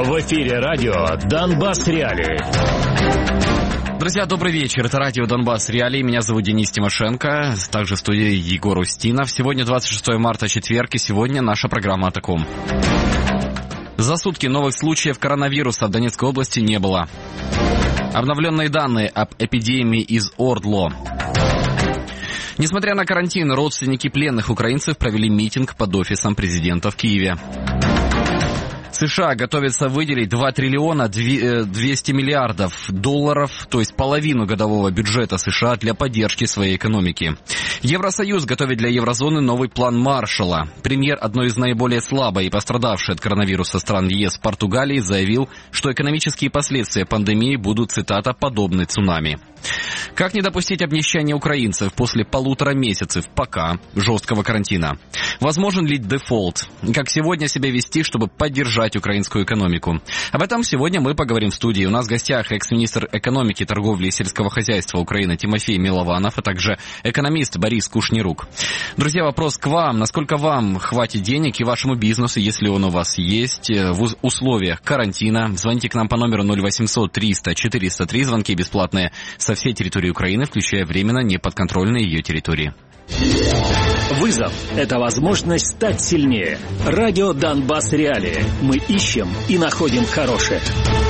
В эфире радио «Донбасс Реалии». Друзья, добрый вечер. Это радио «Донбасс Реалии». Меня зовут Денис Тимошенко. Также в студии Егор Устинов. Сегодня 26 марта, четверг, и сегодня наша программа о таком. За сутки новых случаев коронавируса в Донецкой области не было. Обновленные данные об эпидемии из Ордло. Несмотря на карантин, родственники пленных украинцев провели митинг под офисом президента в Киеве. США готовятся выделить 2 триллиона 200 миллиардов долларов, то есть половину годового бюджета США для поддержки своей экономики. Евросоюз готовит для еврозоны новый план Маршалла. Премьер одной из наиболее слабой и пострадавшей от коронавируса стран ЕС Португалии заявил, что экономические последствия пандемии будут, цитата, подобны цунами. Как не допустить обнищания украинцев после 1,5 месяцев пока жесткого карантина? Возможен ли дефолт? Как сегодня себя вести, чтобы поддержать украинскую экономику? Об этом сегодня мы поговорим в студии. У нас в гостях экс-министр экономики, торговли и сельского хозяйства Украины Тимофей Милованов, а также экономист Борис Кушнирук. Друзья, вопрос к вам. Насколько вам хватит денег и вашему бизнесу, если он у вас есть, в условиях карантина? Звоните к нам по номеру 0800 300 403. Звонки бесплатные со всей территории Украины, включая временно неподконтрольные ее территории. Вызов – это возможность стать сильнее. Радио «Донбасс Реалии». Мы ищем и находим хорошее.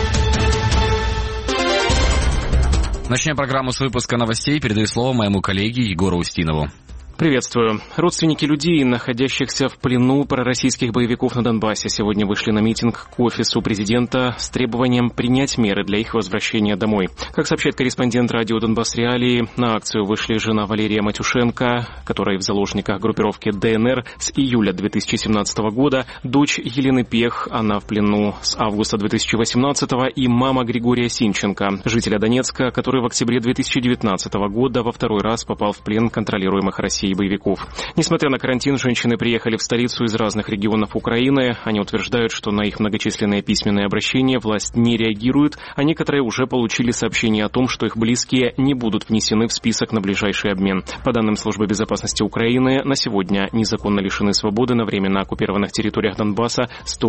Начнем программу с выпуска новостей. Передаю слово моему коллеге Егору Устинову. Приветствую. Родственники людей, находящихся в плену пророссийских боевиков на Донбассе, сегодня вышли на митинг к офису президента с требованием принять меры для их возвращения домой. Как сообщает корреспондент радио «Донбасс Реалии», на акцию вышли жена Валерия Матюшенко, которая в заложниках группировки ДНР с июля 2017 года, дочь Елены Пех, она в плену с августа 2018, и мама Григория Синченко, жителя Донецка, который в октябре 2019 года во второй раз попал в плен контролируемых Россией боевиков. Несмотря на карантин, женщины приехали в столицу из разных регионов Украины. Они утверждают, что на их многочисленные письменные обращения власть не реагирует, а некоторые уже получили сообщение о том, что их близкие не будут внесены в список на ближайший обмен. По данным Службы безопасности Украины, на сегодня незаконно лишены свободы на временно оккупированных территориях Донбасса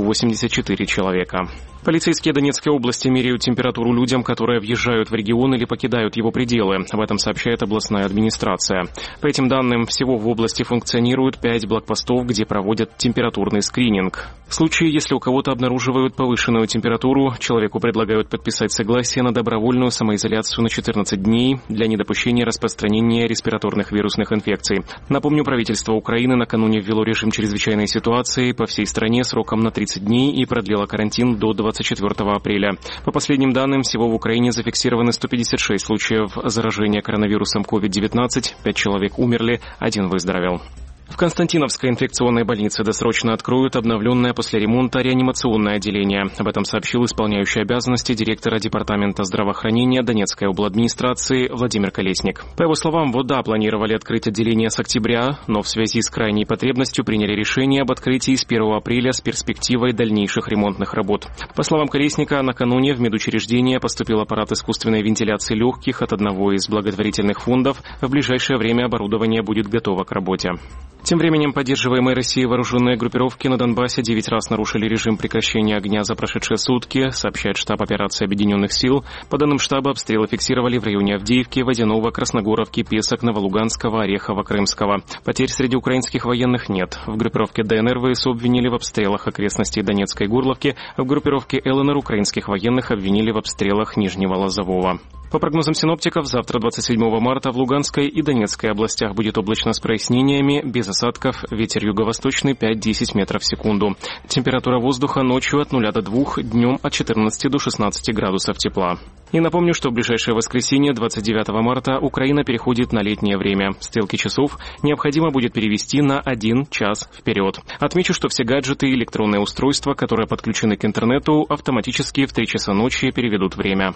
184 человека. Полицейские Донецкой области меряют температуру людям, которые въезжают в регион или покидают его пределы. Об этом сообщает областная администрация. По этим данным, всего в области функционируют 5 блокпостов, где проводят температурный скрининг. В случае, если у кого-то обнаруживают повышенную температуру, человеку предлагают подписать согласие на добровольную самоизоляцию на 14 дней для недопущения распространения респираторных вирусных инфекций. Напомню, правительство Украины накануне ввело режим чрезвычайной ситуации по всей стране сроком на 30 дней и продлило карантин до 24 апреля. По последним данным, всего в Украине зафиксированы 156 случаев заражения коронавирусом COVID-19, 5 человек умерли, 1 выздоровел. В Константиновской инфекционной больнице досрочно откроют обновленное после ремонта реанимационное отделение. Об этом сообщил исполняющий обязанности директора Департамента здравоохранения Донецкой обладминистрации Владимир Колесник. По его словам, ВОДА планировали открыть отделение с октября, но в связи с крайней потребностью приняли решение об открытии с 1 апреля с перспективой дальнейших ремонтных работ. По словам Колесника, накануне в медучреждение поступил аппарат искусственной вентиляции легких от одного из благотворительных фондов. В ближайшее время оборудование будет готово к работе. Тем временем поддерживаемые Россией вооруженные группировки на Донбассе 9 раз нарушили режим прекращения огня за прошедшие сутки, сообщает штаб операции Объединенных сил. По данным штаба, обстрелы фиксировали в районе Авдеевки, Водяного, Красногоровки, Песок, Новолуганского, Орехова, Крымского. Потерь среди украинских военных нет. В группировке ДНР ВСУ обвинили в обстрелах окрестностей Донецкой Горловки, в группировке ЛНР украинских военных обвинили в обстрелах Нижнего Лозового. По прогнозам синоптиков, завтра, 27 марта, в Луганской и Донецкой областях будет облачно с прояснениями, без осадков, ветер юго-восточный 5-10 метров в секунду. Температура воздуха ночью от 0 до 2, днем от 14 до 16 градусов тепла. И напомню, что в ближайшее воскресенье, 29 марта, Украина переходит на летнее время. Стрелки часов необходимо будет перевести на 1 час вперед. Отмечу, что все гаджеты и электронные устройства, которые подключены к интернету, автоматически в 3 часа ночи переведут время.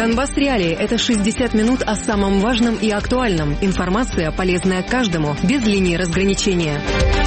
Донбасс Реалии – это 60 минут о самом важном и актуальном. Информация, полезная каждому, без линии разграничения.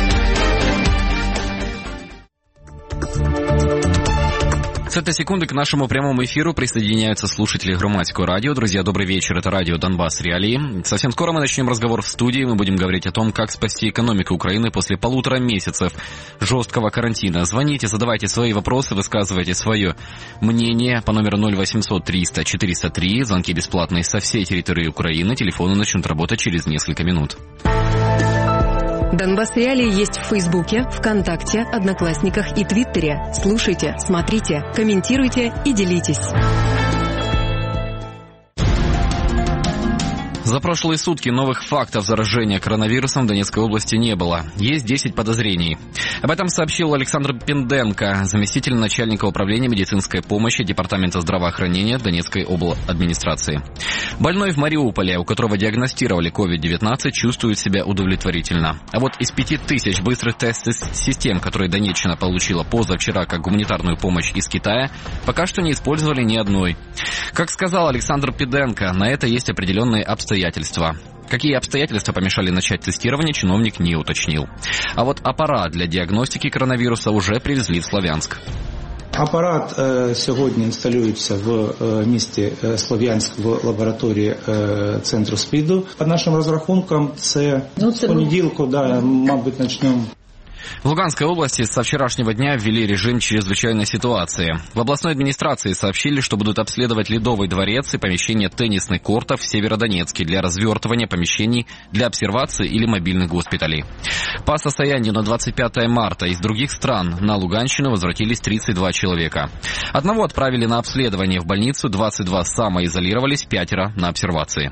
С этой секунды к нашему прямому эфиру присоединяются слушатели Громадского радио. Друзья, добрый вечер. Это радио «Донбасс Реалии». Совсем скоро мы начнем разговор в студии. Мы будем говорить о том, как спасти экономику Украины после 1,5 месяцев жесткого карантина. Звоните, задавайте свои вопросы, высказывайте свое мнение по номеру 0800 300 403. Звонки бесплатные со всей территории Украины. Телефоны начнут работать через несколько минут. Донбасс Реалии есть в Фейсбуке, ВКонтакте, Одноклассниках и Твиттере. Слушайте, смотрите, комментируйте и делитесь. За прошлые сутки новых фактов заражения коронавирусом в Донецкой области не было. Есть 10 подозрений. Об этом сообщил Александр Пенденко, заместитель начальника управления медицинской помощи Департамента здравоохранения Донецкой обладминистрации. Больной в Мариуполе, у которого диагностировали COVID-19, чувствует себя удовлетворительно. А вот из 5000 быстрых тест-систем, которые Донеччина получила позавчера как гуманитарную помощь из Китая, пока что не использовали ни одной. Как сказал Александр Пенденко, на это есть определенные обстоятельства. Какие обстоятельства помешали начать тестирование, чиновник не уточнил. А вот аппарат для диагностики коронавируса уже привезли в Слов'янск. Апарат сьогодні інсталюється в місті Слов'янськ в лабораторії Центру СПІДу. По нашим розрахункам, це з понеділку, мабуть, почнемо. В Луганской области со вчерашнего дня ввели режим чрезвычайной ситуации. В областной администрации сообщили, что будут обследовать Ледовый дворец и помещение теннисных кортов в Северодонецке для развертывания помещений для обсервации или мобильных госпиталей. По состоянию на 25 марта из других стран на Луганщину возвратились 32 человека. Одного отправили на обследование в больницу, 22 самоизолировались, 5 на обсервации.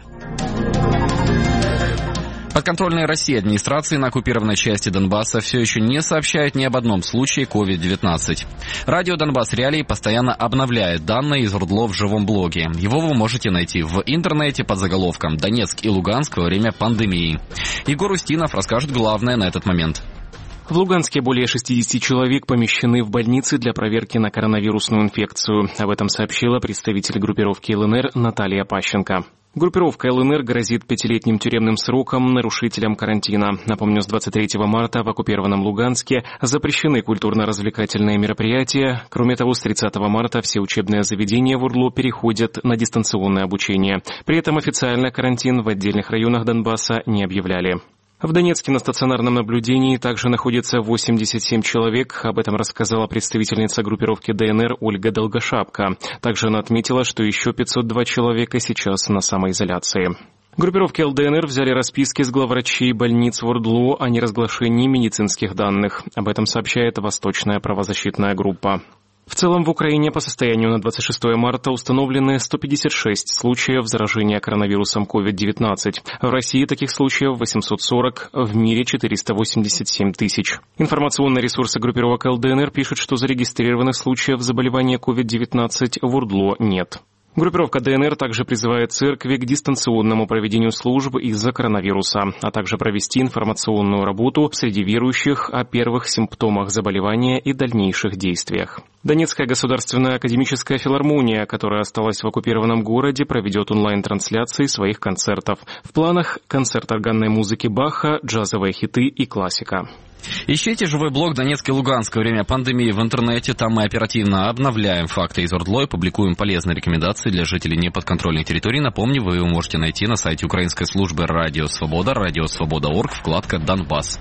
Подконтрольной России администрации на оккупированной части Донбасса все еще не сообщает ни об одном случае COVID-19. Радио «Донбасс Реалии» постоянно обновляет данные из РУДЛО в живом блоге. Его вы можете найти в интернете под заголовком «Донецк и Луганск во время пандемии». Егор Устинов расскажет главное на этот момент. В Луганске более 60 человек помещены в больницы для проверки на коронавирусную инфекцию. Об этом сообщила представитель группировки ЛНР Наталья Пащенко. Группировка ЛНР грозит 5-летним тюремным сроком нарушителям карантина. Напомню, с 23 марта в оккупированном Луганске запрещены культурно-развлекательные мероприятия. Кроме того, с 30 марта все учебные заведения в УРЛО переходят на дистанционное обучение. При этом официально карантин в отдельных районах Донбасса не объявляли. В Донецке на стационарном наблюдении также находится 87 человек. Об этом рассказала представительница группировки ДНР Ольга Долгошапка. Также она отметила, что еще 502 человека сейчас на самоизоляции. Группировки ЛДНР взяли расписки с главврачей больниц в ОРДЛО о неразглашении медицинских данных. Об этом сообщает Восточная правозащитная группа. В целом в Украине по состоянию на 26 марта установлены 156 случаев заражения коронавирусом COVID-19. В России таких случаев 840, в мире 487 тысяч. Информационные ресурсы группировок ЛДНР пишут, что зарегистрированных случаев заболевания COVID-19 в УРДЛО нет. Группировка ДНР также призывает церкви к дистанционному проведению служб из-за коронавируса, а также провести информационную работу среди верующих о первых симптомах заболевания и дальнейших действиях. Донецкая государственная академическая филармония, которая осталась в оккупированном городе, проведет онлайн-трансляции своих концертов. В планах концерт органной музыки Баха, джазовые хиты и классика. Ищите живой блог «Донецк и Луганск» во время пандемии в интернете. Там мы оперативно обновляем факты из ОРДЛО и публикуем полезные рекомендации для жителей неподконтрольных территорий. Напомню, вы его можете найти на сайте украинской службы «Радио Свобода», радиосвобода.орг, вкладка «Донбасс».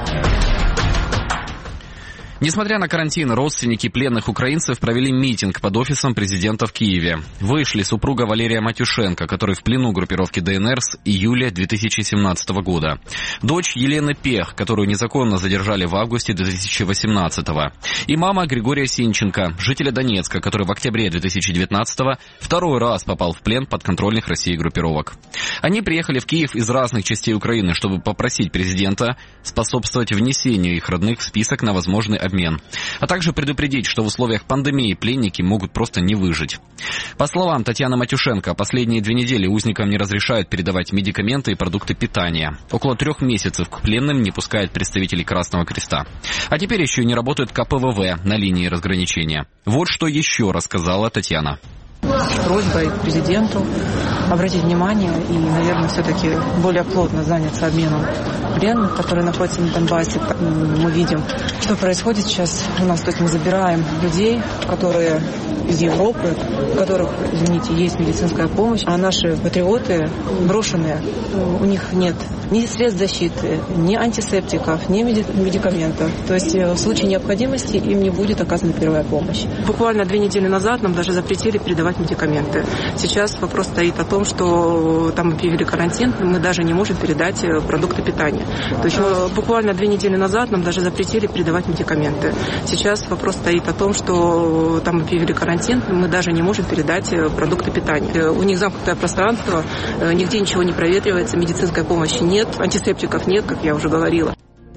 Несмотря на карантин, родственники пленных украинцев провели митинг под офисом президента в Киеве. Вышли супруга Валерия Матюшенко, который в плену группировки ДНР с июля 2017 года. Дочь Елены Пех, которую незаконно задержали в августе 2018. И мама Григория Синченко, жителя Донецка, который в октябре 2019 второй раз попал в плен подконтрольных России группировок. Они приехали в Киев из разных частей Украины, чтобы попросить президента способствовать внесению их родных в список на возможный обмен, а также предупредить, что в условиях пандемии пленники могут просто не выжить. По словам Татьяны Матюшенко, последние 2 недели узникам не разрешают передавать медикаменты и продукты питания. Около 3 месяцев к пленным не пускают представителей Красного Креста. А теперь еще и не работают КПВВ на линии разграничения. Вот что еще рассказала Татьяна. с просьбой к президенту обратить внимание и, наверное, все-таки более плотно заняться обменом пленных, которые находятся на Донбассе. Мы видим, что происходит сейчас. У нас тут мы забираем людей, которые из Европы, у которых, извините, есть медицинская помощь, а наши патриоты брошенные, у них нет ни средств защиты, ни антисептиков, ни медикаментов. То есть в случае необходимости им не будет оказана первая помощь. Буквально 2 недели назад нам даже запретили передавать медикаменты. Сейчас вопрос стоит о том, что там объявили карантин, мы даже не можем передать продукты питания. То есть буквально 2 недели назад нам даже запретили передавать медикаменты. Сейчас вопрос стоит о том, что там объявили карантин, мы даже не можем передать продукты питания. У них замкнутое пространство, нигде ничего не проветривается, медицинской помощи нет, антисептиков нет, как я уже говорила.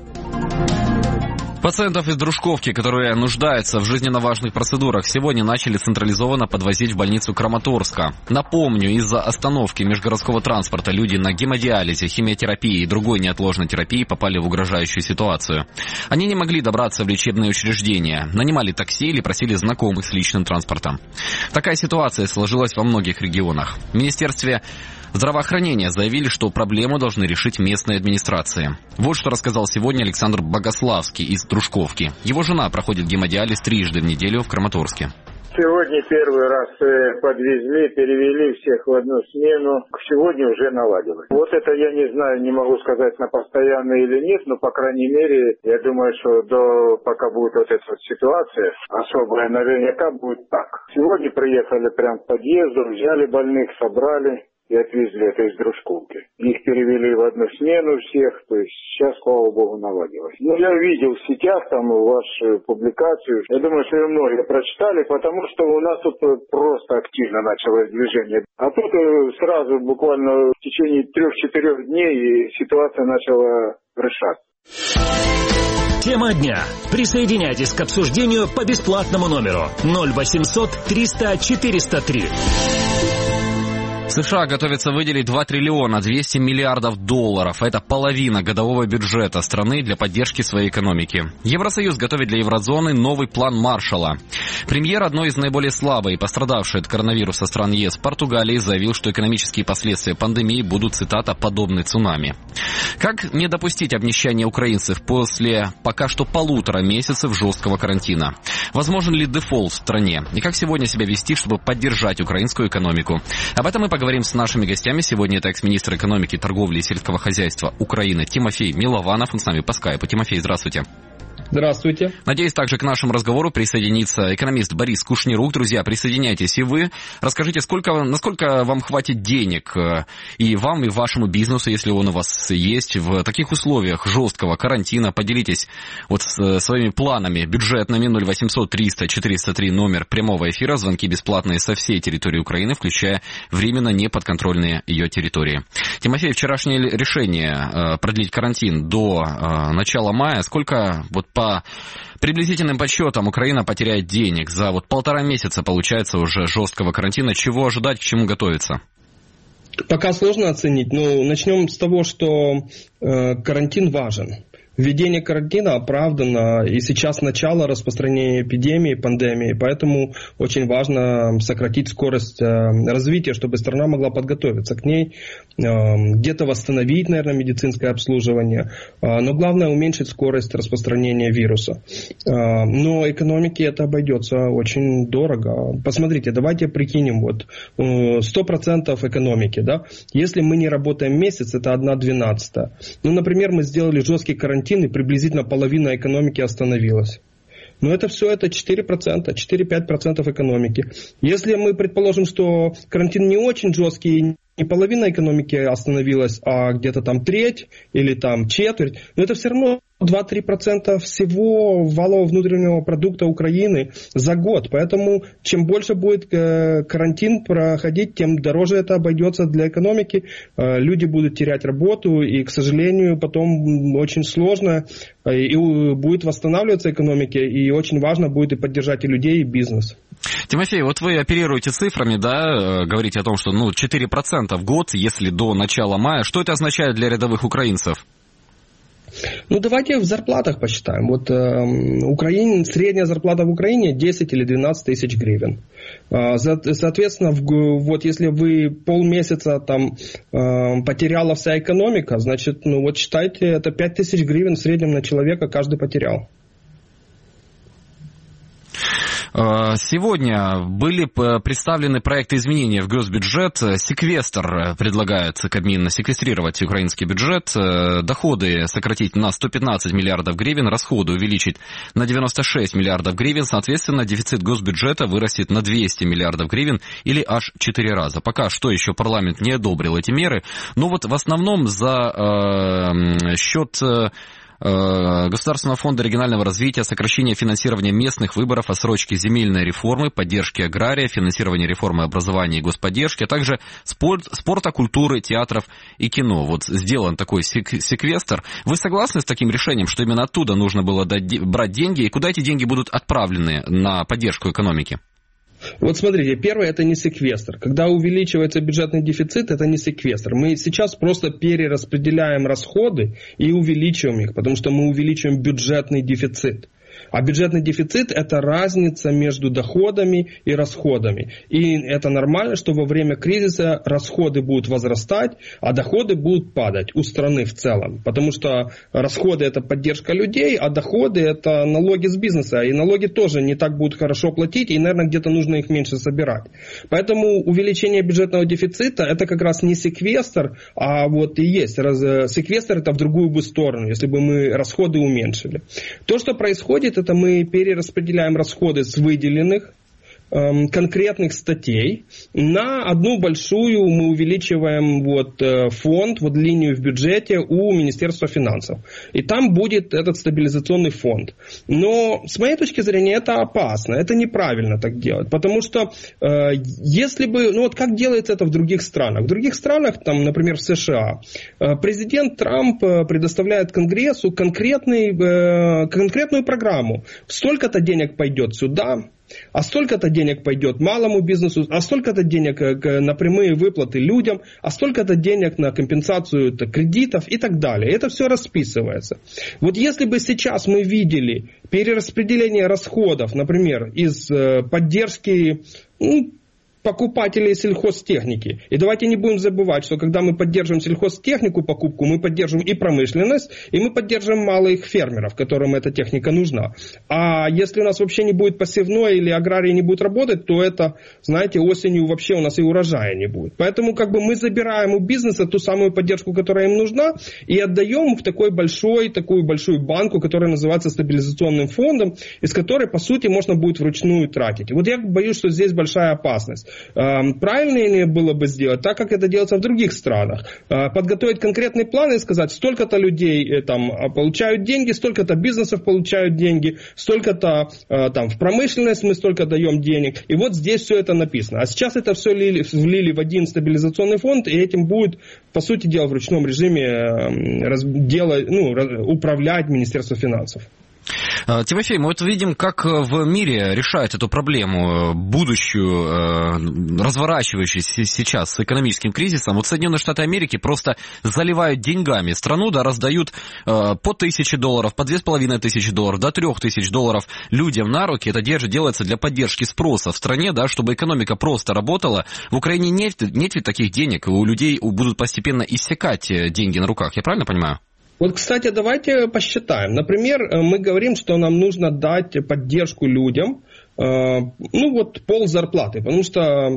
Пациентов из Дружковки, которые нуждаются в жизненно важных процедурах, сегодня начали централизованно подвозить в больницу Краматорска. Напомню, из-за остановки межгородского транспорта люди на гемодиализе, химиотерапии и другой неотложной терапии попали в угрожающую ситуацию. Они не могли добраться в лечебные учреждения, нанимали такси или просили знакомых с личным транспортом. Такая ситуация сложилась во многих регионах. В Министерстве здравоохранения заявили, что проблему должны решить местные администрации. Вот что рассказал сегодня Александр Богославский из Дружковки. Его жена проходит гемодиализ 3 раза в неделю в Краматорске. Сегодня первый раз подвезли, перевели всех в одну смену. Сегодня уже наладилось. Вот это я не знаю, не могу сказать на постоянно или нет, но по крайней мере, я думаю, что пока будет вот эта вот ситуация особая, наверняка будет так. Сегодня приехали прям к подъезду, взяли больных, собрали и отвезли это из Дружковки. Их перевели в одну смену всех, то есть сейчас, слава богу, наладилось. Ну, я видел в сетях там вашу публикацию. Я думаю, что вы многие прочитали, потому что у нас тут просто активно началось движение. А тут сразу, буквально в течение 3-4 дней ситуация начала решаться. Тема дня. Присоединяйтесь к обсуждению по бесплатному номеру 0800 300 403. США готовятся выделить 2 триллиона 200 миллиардов долларов. Это половина годового бюджета страны для поддержки своей экономики. Евросоюз готовит для еврозоны новый план Маршалла. Премьер одной из наиболее слабой и пострадавшей от коронавируса стран ЕС Португалии заявил, что экономические последствия пандемии будут, цитата, подобны цунами. Как не допустить обнищания украинцев после пока что 1,5 месяцев жесткого карантина? Возможен ли дефолт в стране? И как сегодня себя вести, чтобы поддержать украинскую экономику? Об этом мы поговорим с нашими гостями. Сегодня это экс-министр экономики, торговли и сельского хозяйства Украины Тимофей Милованов. Он с нами по скайпу. Тимофей, здравствуйте. Здравствуйте. Надеюсь, также к нашему разговору присоединится экономист Борис Кушнирук. Друзья, присоединяйтесь и вы. Расскажите, насколько вам хватит денег и вам, и вашему бизнесу, если он у вас есть, в таких условиях жесткого карантина. Поделитесь вот своими планами бюджетными. 0800 300 403 номер прямого эфира. Звонки бесплатные со всей территории Украины, включая временно неподконтрольные ее территории. Тимофей, вчерашнее решение продлить карантин до начала мая. Сколько вот по приблизительным подсчетам Украина потеряет денег за 1,5 месяца, получается, уже жесткого карантина? Чего ожидать, к чему готовиться? Пока сложно оценить, но начнем с того, что карантин важен. Введение карантина оправдано, и сейчас начало распространения эпидемии, пандемии, поэтому очень важно сократить скорость развития, чтобы страна могла подготовиться к ней, где-то восстановить, наверное, медицинское обслуживание, но главное уменьшить скорость распространения вируса. Но экономике это обойдется очень дорого. Посмотрите, давайте прикинем, 100% экономики, да? Если мы не работаем месяц, это 1/12. Ну, например, мы сделали жесткий карантин, и приблизительно половина экономики остановилась. Но это все, это 4%, 4-5% экономики. Если мы предположим, что карантин не очень жесткий, не половина экономики остановилась, а где-то там треть или там четверть, но это все равно 2-3% всего валового внутреннего продукта Украины за год. Поэтому чем больше будет карантин проходить, тем дороже это обойдется для экономики. Люди будут терять работу, и, к сожалению, потом очень сложно и будет восстанавливаться экономика, и очень важно будет и поддержать и людей, и бизнес. Тимофей, вот вы оперируете цифрами, да, говорите о том, что 4% в год, если до начала мая. Что это означает для рядовых украинцев? Ну, давайте в зарплатах посчитаем. Вот средняя зарплата в Украине 10 или 12 тысяч гривен. Соответственно, вот если вы полмесяца там потеряла вся экономика, значит, ну вот считайте, это 5 тысяч гривен в среднем на человека каждый потерял. Сегодня были представлены проекты изменений в госбюджет. Секвестр предлагает Кабмин секвестрировать украинский бюджет, доходы сократить на 115 миллиардов гривен, расходы увеличить на 96 миллиардов гривен. Соответственно, дефицит госбюджета вырастет на 200 миллиардов гривен или аж 4 раза. Пока что еще парламент не одобрил эти меры. Но вот в основном за счет Государственного фонда регионального развития, сокращение финансирования местных выборов, отсрочки земельной реформы, поддержки агрария, финансирование реформы образования и господдержки, а также спорта, культуры, театров и кино. Вот сделан такой секвестр. Вы согласны с таким решением, что именно оттуда нужно было брать деньги, и куда эти деньги будут отправлены на поддержку экономики? Вот смотрите, первое, это не секвестр. Когда увеличивается бюджетный дефицит, это не секвестр. Мы сейчас просто перераспределяем расходы и увеличиваем их, потому что мы увеличиваем бюджетный дефицит. А бюджетный дефицит – это разница между доходами и расходами. И это нормально, что во время кризиса расходы будут возрастать, а доходы будут падать у страны в целом. Потому что расходы – это поддержка людей, а доходы – это налоги с бизнеса. И налоги тоже не так будут хорошо платить, и, наверное, где-то нужно их меньше собирать. Поэтому увеличение бюджетного дефицита – это как раз не секвестр, а вот и есть. Секвестр – это в другую бы сторону, если бы мы расходы уменьшили. То, что происходит, это мы перераспределяем расходы с выделенных конкретных статей на одну большую, мы увеличиваем фонд, линию в бюджете у Министерства финансов. И там будет этот стабилизационный фонд. Но с моей точки зрения это опасно, это неправильно так делать. Потому что если бы, как делается это в других странах? В других странах, там, например, в США, президент Трамп предоставляет Конгрессу конкретную программу. Столько-то денег пойдет сюда, а столько-то денег пойдет малому бизнесу, а столько-то денег на прямые выплаты людям, а столько-то денег на компенсацию кредитов и так далее. Это все расписывается. Вот если бы сейчас мы видели перераспределение расходов, например, из поддержки покупателей сельхозтехники. И давайте не будем забывать, что когда мы поддерживаем сельхозтехнику покупку, мы поддерживаем и промышленность, и мы поддерживаем малых фермеров, которым эта техника нужна. А если у нас вообще не будет посевной или аграрий не будет работать, то это, знаете, осенью вообще у нас и урожая не будет. Поэтому мы забираем у бизнеса ту самую поддержку, которая им нужна, и отдаем в такую большую банку, которая называется стабилизационным фондом, из которой, по сути, можно будет вручную тратить. И вот я боюсь, что здесь большая опасность. Правильнее было бы сделать так, как это делается в других странах. Подготовить конкретный план и сказать, столько-то людей получают деньги, столько-то бизнесов получают деньги, столько-то в промышленность мы столько даем денег. И вот здесь все это написано. А сейчас это все влили в один стабилизационный фонд, и этим будет, по сути дела, в ручном режиме управлять Министерство финансов. Тимофей, мы видим, как в мире решают эту проблему, будущую, разворачивающуюся сейчас с экономическим кризисом. Вот Соединенные Штаты Америки просто заливают деньгами страну, раздают по $1000, по $2500, до $3000 людям на руки. Это делается для поддержки спроса в стране, чтобы экономика просто работала. В Украине нет ведь таких денег, у людей будут постепенно иссякать деньги на руках. Я правильно понимаю? Вот, кстати, давайте посчитаем. Например, мы говорим, что нам нужно дать поддержку людям, пол зарплаты, потому что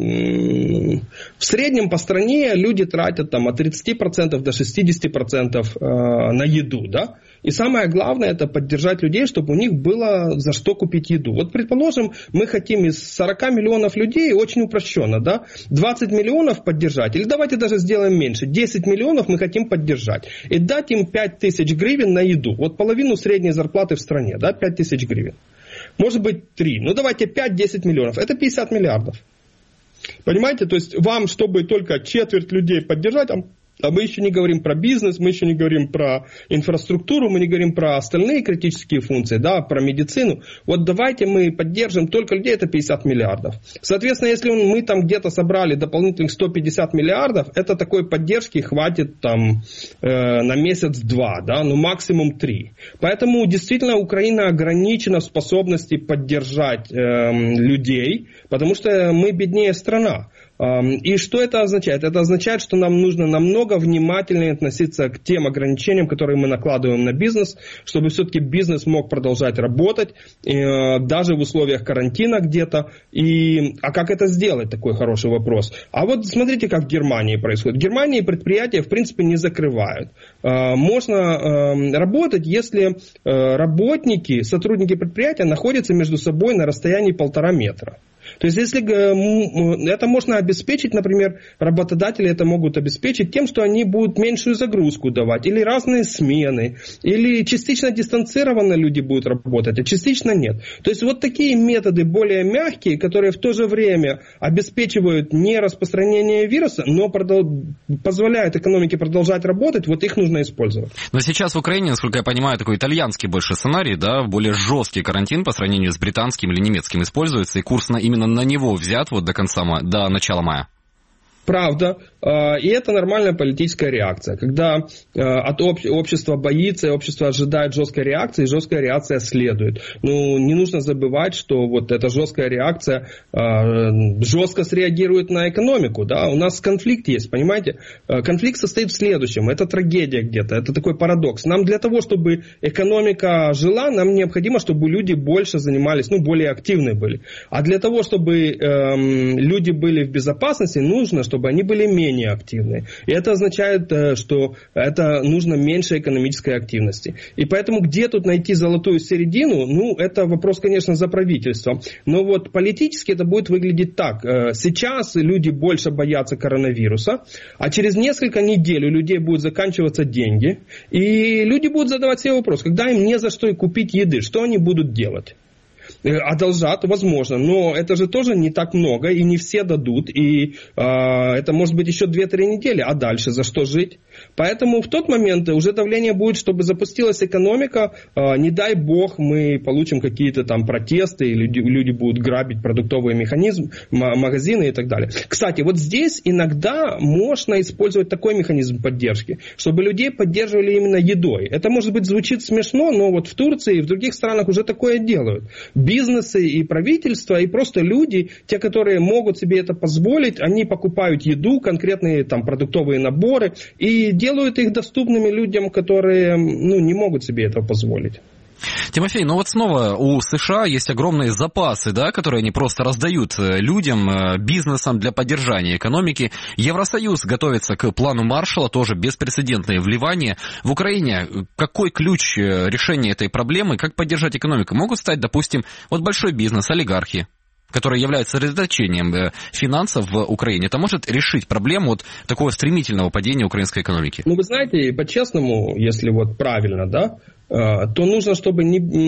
в среднем по стране люди тратят от 30% до 60% на еду, да? И самое главное, это поддержать людей, чтобы у них было за что купить еду. Вот, предположим, мы хотим из 40 миллионов людей, очень упрощенно, 20 миллионов поддержать, или давайте даже сделаем меньше, 10 миллионов мы хотим поддержать, и дать им 5000 гривен на еду. Вот половину средней зарплаты в стране, 5000 гривен. Может быть 3, давайте 5-10 миллионов, это 50 миллиардов. Понимаете, то есть вам, чтобы только четверть людей поддержать, А мы еще не говорим про бизнес, мы еще не говорим про инфраструктуру, мы не говорим про остальные критические функции, да, про медицину. Вот давайте мы поддержим только людей, это 50 миллиардов. Соответственно, если мы там где-то собрали дополнительных 150 миллиардов, это такой поддержки хватит там на месяц-два, да, ну максимум 3. Поэтому действительно Украина ограничена в способности поддержать людей, потому что мы беднее страна. И что это означает? Это означает, что нам нужно намного внимательнее относиться к тем ограничениям, которые мы накладываем на бизнес, чтобы все-таки бизнес мог продолжать работать, даже в условиях карантина где-то. А как это сделать? Такой хороший вопрос. А вот смотрите, как в Германии происходит. В Германии предприятия, в принципе, не закрывают. Можно работать, если работники, сотрудники предприятия находятся между собой на расстоянии 1,5 метра. То есть, если это можно обеспечить, например, работодатели это могут обеспечить тем, что они будут меньшую загрузку давать, или разные смены, или частично дистанцированно люди будут работать, а частично нет. То есть, вот такие методы более мягкие, которые в то же время обеспечивают не распространение вируса, но позволяют экономике продолжать работать, вот их нужно использовать. Но сейчас в Украине, насколько я понимаю, такой итальянский больше сценарий, да, более жесткий карантин по сравнению с британским или немецким используется, и курс именно на него взят вот до начала мая. Правда. И это нормальная политическая реакция. Когда от общества боится, и общество ожидает жесткой реакции, жесткая реакция следует. Ну, не нужно забывать, что вот эта жесткая реакция жестко среагирует на экономику. Да? У нас конфликт есть, понимаете? Конфликт состоит в следующем. Это трагедия где-то, это такой парадокс. Нам для того, чтобы экономика жила, нам необходимо, чтобы люди больше занимались, более активны были. А для того, чтобы люди были в безопасности, нужно, чтобы они были менее активны. И это означает, что это нужно меньше экономической активности. И поэтому где тут найти золотую середину, это вопрос, конечно, за правительством. Но вот политически это будет выглядеть так. Сейчас люди больше боятся коронавируса, а через несколько недель у людей будут заканчиваться деньги, и люди будут задавать себе вопрос, когда им не за что купить еды, что они будут делать? Одолжат, возможно, но это же тоже не так много, и не все дадут, и это может быть еще 2-3 недели, а дальше за что жить? Поэтому в тот момент уже давление будет, чтобы запустилась экономика, не дай бог мы получим какие-то там протесты, и люди будут грабить продуктовые магазины и так далее. Кстати, вот здесь иногда можно использовать такой механизм поддержки, чтобы людей поддерживали именно едой. Это, может быть, звучит смешно, но вот в Турции и в других странах уже такое делают. Бизнесы и правительство, и просто люди, те, которые могут себе это позволить, они покупают еду, конкретные там продуктовые наборы, и делают их доступными людям, которые не могут себе этого позволить. Тимофей, вот снова у США есть огромные запасы, да, которые они просто раздают людям, бизнесам для поддержания экономики. Евросоюз готовится к плану Маршалла, тоже беспрецедентное вливание. В Украине какой ключ решения этой проблемы, как поддержать экономику? Могут стать, допустим, большой бизнес, олигархи, которые являются сосредоточением финансов в Украине. Это может решить проблему такого стремительного падения украинской экономики? Вы знаете, по-честному, если правильно, да, то нужно, чтобы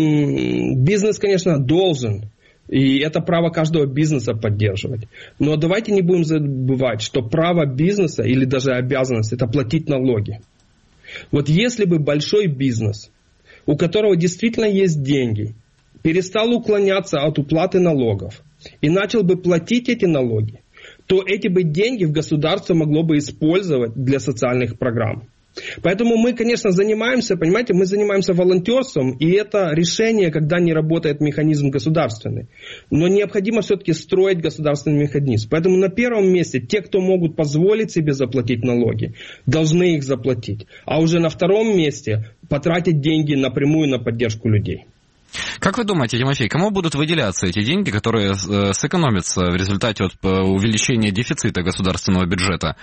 бизнес, конечно, должен, и это право каждого бизнеса поддерживать. Но давайте не будем забывать, что право бизнеса или даже обязанность – это платить налоги. Вот если бы большой бизнес, у которого действительно есть деньги, перестал уклоняться от уплаты налогов и начал бы платить эти налоги, то эти бы деньги в государство могло бы использовать для социальных программ. Поэтому мы, конечно, занимаемся, понимаете, мы занимаемся волонтерством, и это решение, когда не работает механизм государственный. Но необходимо все-таки строить государственный механизм. Поэтому на первом месте те, кто могут позволить себе заплатить налоги, должны их заплатить. А уже на втором месте потратить деньги напрямую на поддержку людей. Как вы думаете, Тимофей, кому будут выделяться эти деньги, которые сэкономятся в результате увеличения дефицита государственного бюджета?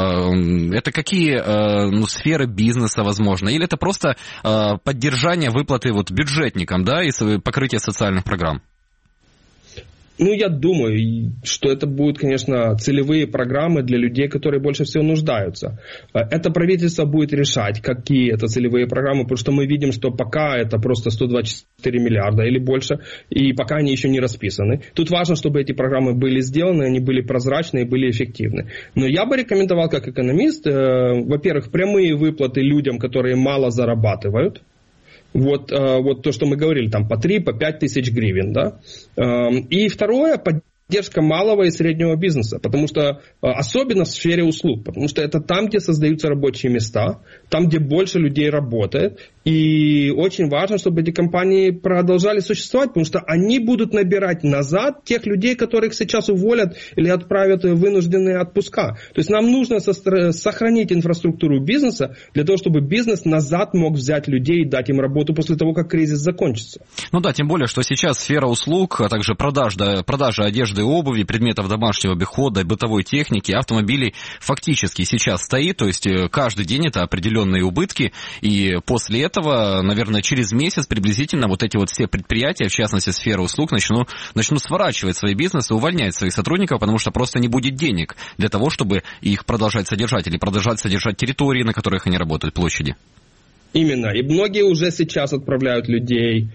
Это какие сферы бизнеса, возможно? Или это просто поддержание выплаты бюджетникам, да, и покрытие социальных программ? Ну, я думаю, что это будут, конечно, целевые программы для людей, которые больше всего нуждаются. Это правительство будет решать, какие это целевые программы, потому что мы видим, что пока это просто 124 миллиарда или больше, и пока они еще не расписаны. Тут важно, чтобы эти программы были сделаны, они были прозрачны и были эффективны. Но я бы рекомендовал, как экономист, во-первых, прямые выплаты людям, которые мало зарабатывают. Вот то, что мы говорили, там по 3, по 5 тысяч гривен, да. И второе, поддержка малого и среднего бизнеса, потому что, особенно в сфере услуг, потому что это там, где создаются рабочие места, там, где больше людей работает, и очень важно, чтобы эти компании продолжали существовать, потому что они будут набирать назад тех людей, которых сейчас уволят или отправят в вынужденные отпуска. То есть нам нужно сохранить инфраструктуру бизнеса для того, чтобы бизнес назад мог взять людей и дать им работу после того, как кризис закончится. Ну да, тем более, что сейчас сфера услуг, а также продажа одежды и обуви, предметов домашнего обихода, бытовой техники, автомобилей фактически сейчас стоит, то есть каждый день это определенные убытки, и после этого, наверное, через месяц приблизительно вот эти вот все предприятия, в частности сфера услуг, начнут сворачивать свои бизнесы, увольнять своих сотрудников, потому что просто не будет денег для того, чтобы их продолжать содержать или продолжать содержать территории, на которых они работают, площади. Именно. И многие уже сейчас отправляют людей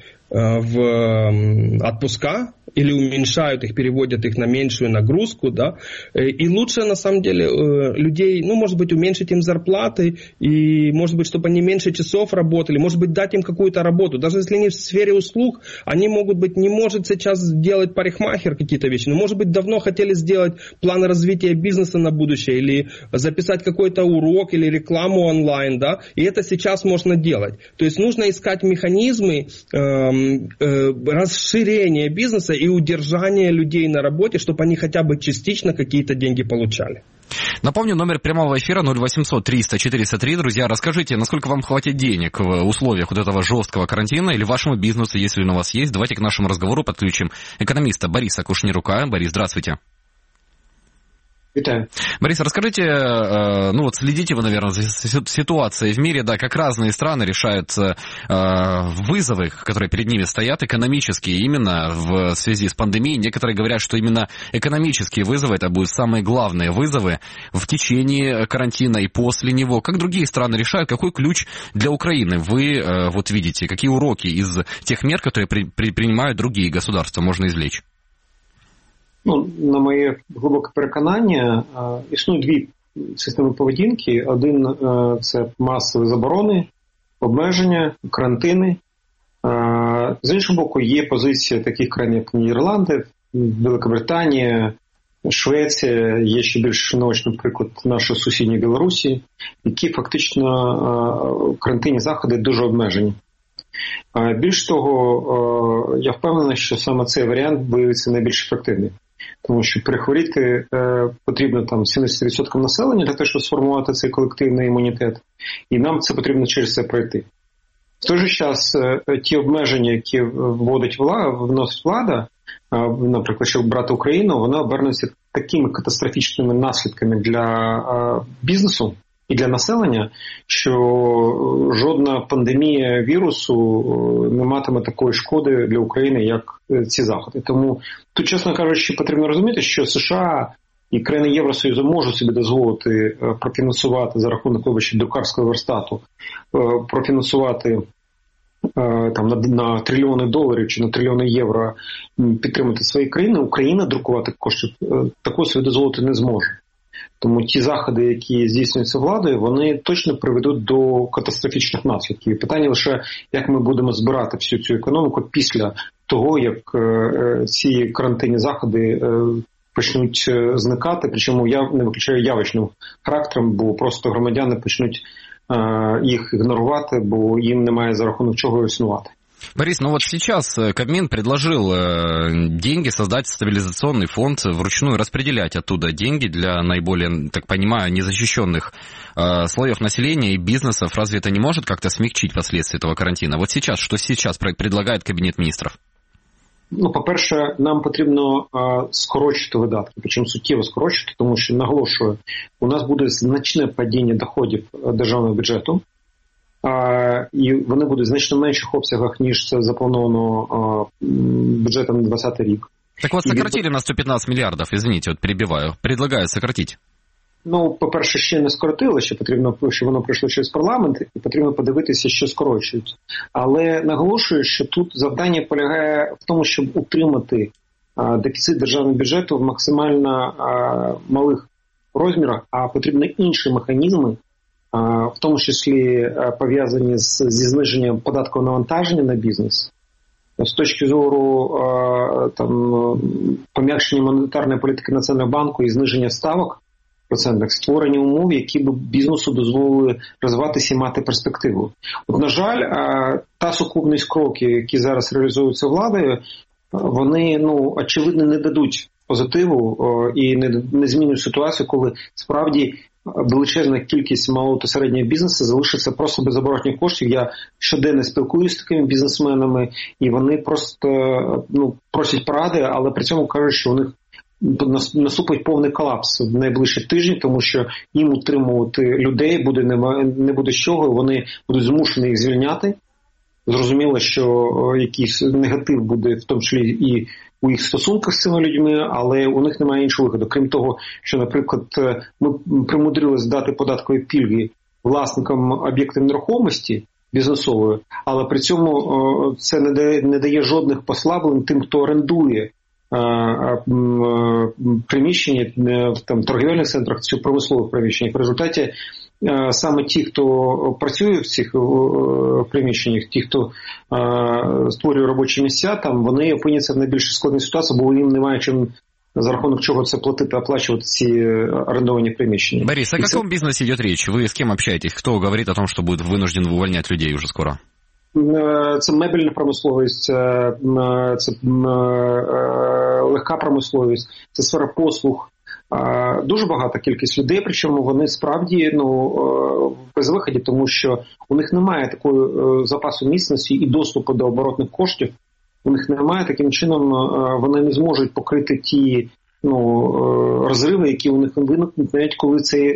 в отпуска или уменьшают их, переводят их на меньшую нагрузку, да, и лучше, на самом деле, людей, ну, может быть, уменьшить им зарплаты, и, может быть, чтобы они меньше часов работали, может быть, дать им какую-то работу, даже если они в сфере услуг, они могут быть, не может сейчас делать парикмахер какие-то вещи, но, может быть, давно хотели сделать план развития бизнеса на будущее, или записать какой-то урок, или рекламу онлайн, да, и это сейчас можно делать. То есть нужно искать механизмы расширения бизнеса и удержания людей на работе, чтобы они хотя бы частично какие-то деньги получали. Напомню, номер прямого эфира 0800 300 403. Друзья, расскажите, насколько вам хватит денег в условиях вот этого жесткого карантина или вашему бизнесу, если он у вас есть. Давайте к нашему разговору подключим экономиста Бориса Кушнирука. Борис, здравствуйте. Витаю. Борис, расскажите, ну вот следите вы, наверное, за ситуацией в мире, да, как разные страны решают вызовы, которые перед ними стоят, экономические, именно в связи с пандемией. Некоторые говорят, что именно экономические вызовы, это будут самые главные вызовы в течение карантина и после него. Как другие страны решают, какой ключ для Украины вы вот видите, какие уроки из тех мер, которые принимают другие государства, можно извлечь? Ну, на моє глибоке переконання, існують дві системи поведінки. Один – це масові заборони, обмеження, карантини. З іншого боку, є позиція таких країн, як Нідерланди, Велика Британія, Швеція, є ще більш наочний приклад нашої сусідньої Білорусі, які фактично карантинні заходи дуже обмежені. Більш того, я впевнений, що саме цей варіант виявиться найбільш ефективним. Тому що перехворіти потрібно там 70% населення для того, щоб сформувати цей колективний імунітет. І нам це потрібно через це пройти. В той же час ті обмеження, які вносить влада, наприклад, щоб брати Україну, вони обернуться такими катастрофічними наслідками для бізнесу і для населення, що жодна пандемія вірусу не матиме такої шкоди для України, як ці заходи. Тому тут, чесно кажучи, потрібно розуміти, що США і країни Євросоюзу можуть собі дозволити профінансувати за рахунок, друкарського верстату, профінансувати там на трильйони доларів чи на трильйони євро підтримати свої країни. Україна друкувати кошти такого собі дозволити не зможе. Тому ті заходи, які здійснюються владою, вони точно приведуть до катастрофічних наслідків. Питання лише, як ми будемо збирати всю цю економіку після того, як ці карантинні заходи почнуть зникати. Причому я не виключаю явищним характером, бо просто громадяни почнуть їх ігнорувати, бо їм немає за рахунок чого існувати. Борис, ну вот сейчас Кабмин предложил деньги, создать стабилизационный фонд, вручную распределять оттуда деньги для наиболее, так понимаю, незащищенных слоев населения и бизнесов. Разве это не может как-то смягчить последствия этого карантина? Вот сейчас, что сейчас предлагает Кабінет міністрів? Ну, по-перше, нам потрібно скорочити видатки, причому суттєво скорочити, тому що, наголошую, у нас буде значне падіння доходів державного бюджету, і вони будуть в значно менших обсягах, ніж це заплановано бюджетом на 2020 рік. Так вот, сократили на 115 мільярдів, извините, от перебиваю. Предлагаю сократити. Ну, по-перше, ще не скоротили, ще потрібно, щоб воно пройшло через парламент, і потрібно подивитися, що скорочують. Але наголошую, що тут завдання полягає в тому, щоб утримати дефіцит державного бюджету в максимально малих розмірах, а потрібні інші механізми, в тому числі пов'язані зі зниженням податкового навантаження на бізнес. З точки зору пом'якшення монетарної політики Національного банку і зниження ставок процентних, створення умов, які б бізнесу дозволили розвиватися і мати перспективу. От, на жаль, та сукупність кроків, які зараз реалізуються владою, вони, очевидно, не дадуть позитиву і не змінюють ситуацію, коли справді величезна кількість малого та середнього бізнесу залишиться просто без оборотних коштів. Я щоденно спілкуюся з такими бізнесменами, і вони просто просять поради, але при цьому кажуть, що у них наступить повний колапс в найближчі тижні, тому що їм утримувати людей не буде з чого, вони будуть змушені їх звільняти. Зрозуміло, що якийсь негатив буде в тому числі і у їх стосунках з цими людьми, але у них немає іншого виходу. Крім того, що, наприклад, ми примудрилися дати податкові пільги власникам об'єктів нерухомості бізнесової, але при цьому це не дає жодних послаблень тим, хто орендує приміщення в торгівельних центрах чи промислових приміщеннях. В результаті саме ті, хто працює в цих приміщеннях, ті, хто створює робочі місця, там вони опиняться в найбільш складній ситуації, бо їм немає чим за рахунок чого це платити, оплачувати ці орендовані приміщення. Борис, о каком бизнесе идет речь? Вы с кем общаетесь? Кто говорит о том, что будет вынужден увольнять людей уже скоро? Це мебельна промисловість, це легка промисловість, це сфера послуг. Дуже багата кількість людей, причому вони справді в безвиході, тому що у них немає такого запасу міцності і доступу до оборотних коштів. У них немає, таким чином вони не зможуть покрити ті розриви, які у них виникнуть, навіть коли цей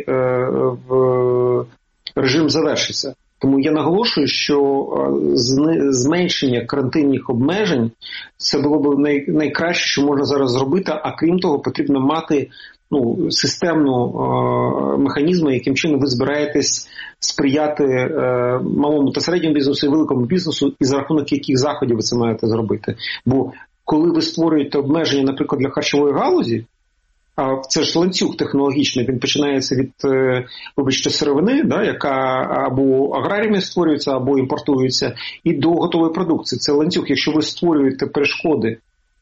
режим завершиться. Тому я наголошую, що зменшення карантинних обмежень це було б найкраще, що можна зараз зробити, а крім того, потрібно мати системну механізму, яким чином ви збираєтесь сприяти малому та середньому бізнесу і великому бізнесу, і за рахунок яких заходів ви це маєте зробити. Бо коли ви створюєте обмеження, наприклад, для харчової галузі, а це ж ланцюг технологічний, він починається від, сировини, яка або аграріями створюється, або імпортується, і до готової продукції. Це ланцюг. Якщо ви створюєте перешкоди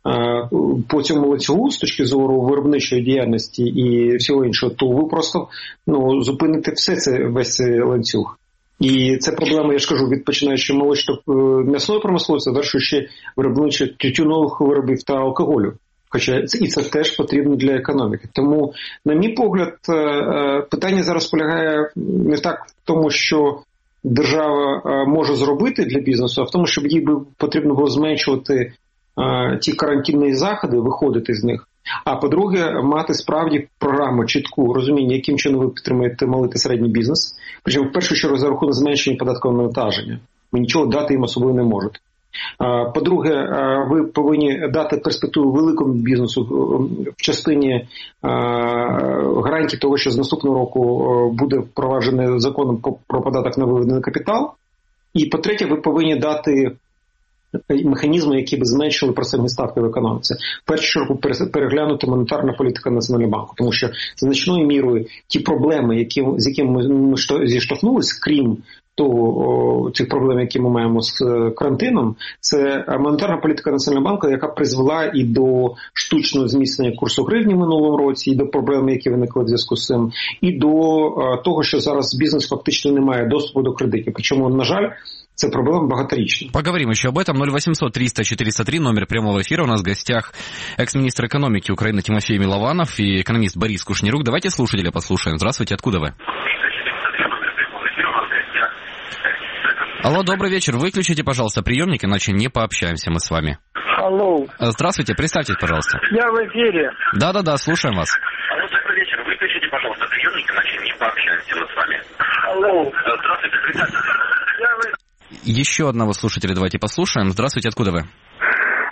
по цьому ланцюгу з точки зору виробничої діяльності і всього іншого, то ви просто зупините весь цей ланцюг. І це проблема, я ж кажу, від починаючи молочно-м'ясної промисловості, завершуючи виробничі тютюнових виробів та алкоголю. Хоча і це теж потрібно для економіки. Тому, на мій погляд, питання зараз полягає не так в тому, що держава може зробити для бізнесу, а в тому, щоб їй потрібно було зменшувати ті карантинні заходи, виходити з них. А по-друге, мати справді програму, чітку розуміння, яким чином ви підтримуєте малий та середній бізнес. Причому в першу чергу за рахунок зменшення податкового навантаження. Ви нічого дати їм особливо не можете. По-друге, ви повинні дати перспективу великому бізнесу в частині гарантій того, що з наступного року буде впроваджений законом про податок на виведений капітал. І по-третє, ви повинні дати механізми, які б зменшили процентні ставки в економіці. В першу чергу переглянути монетарна політика Національного банку, тому що значною мірою ті проблеми, з якими ми зіштовхнулися, крім цих проблем, які ми маємо з карантином, це монетарна політика Національного банку, яка призвела і до штучного зміцнення курсу гривні в минулому році, і до проблем, які виникли в зв'язку з цим, і до того, що зараз бізнес фактично не має доступу до кредитів. Причому, на жаль, це проблема багаторічна. Поговорим еще об этом. 0800-300-403, номер прямого эфира. У нас в гостях экс-министр экономики Украины Тимофей Милованов и экономист Борис Кушнерук. Давайте слушателя послушаем. Здравствуйте, откуда вы? Алло, добрый вечер. Выключите, пожалуйста, приемник, иначе не пообщаемся мы с вами. Алло. Здравствуйте, представьтесь, пожалуйста. Я в эфире. Да-да-да, слушаем вас. Алло, добрый вечер. Выключите, пожалуйста, приемник, иначе не пообщаемся мы с вами. Алло. Здравствуйте, представьтесь. Еще одного слушателя давайте послушаем. Здравствуйте, откуда вы?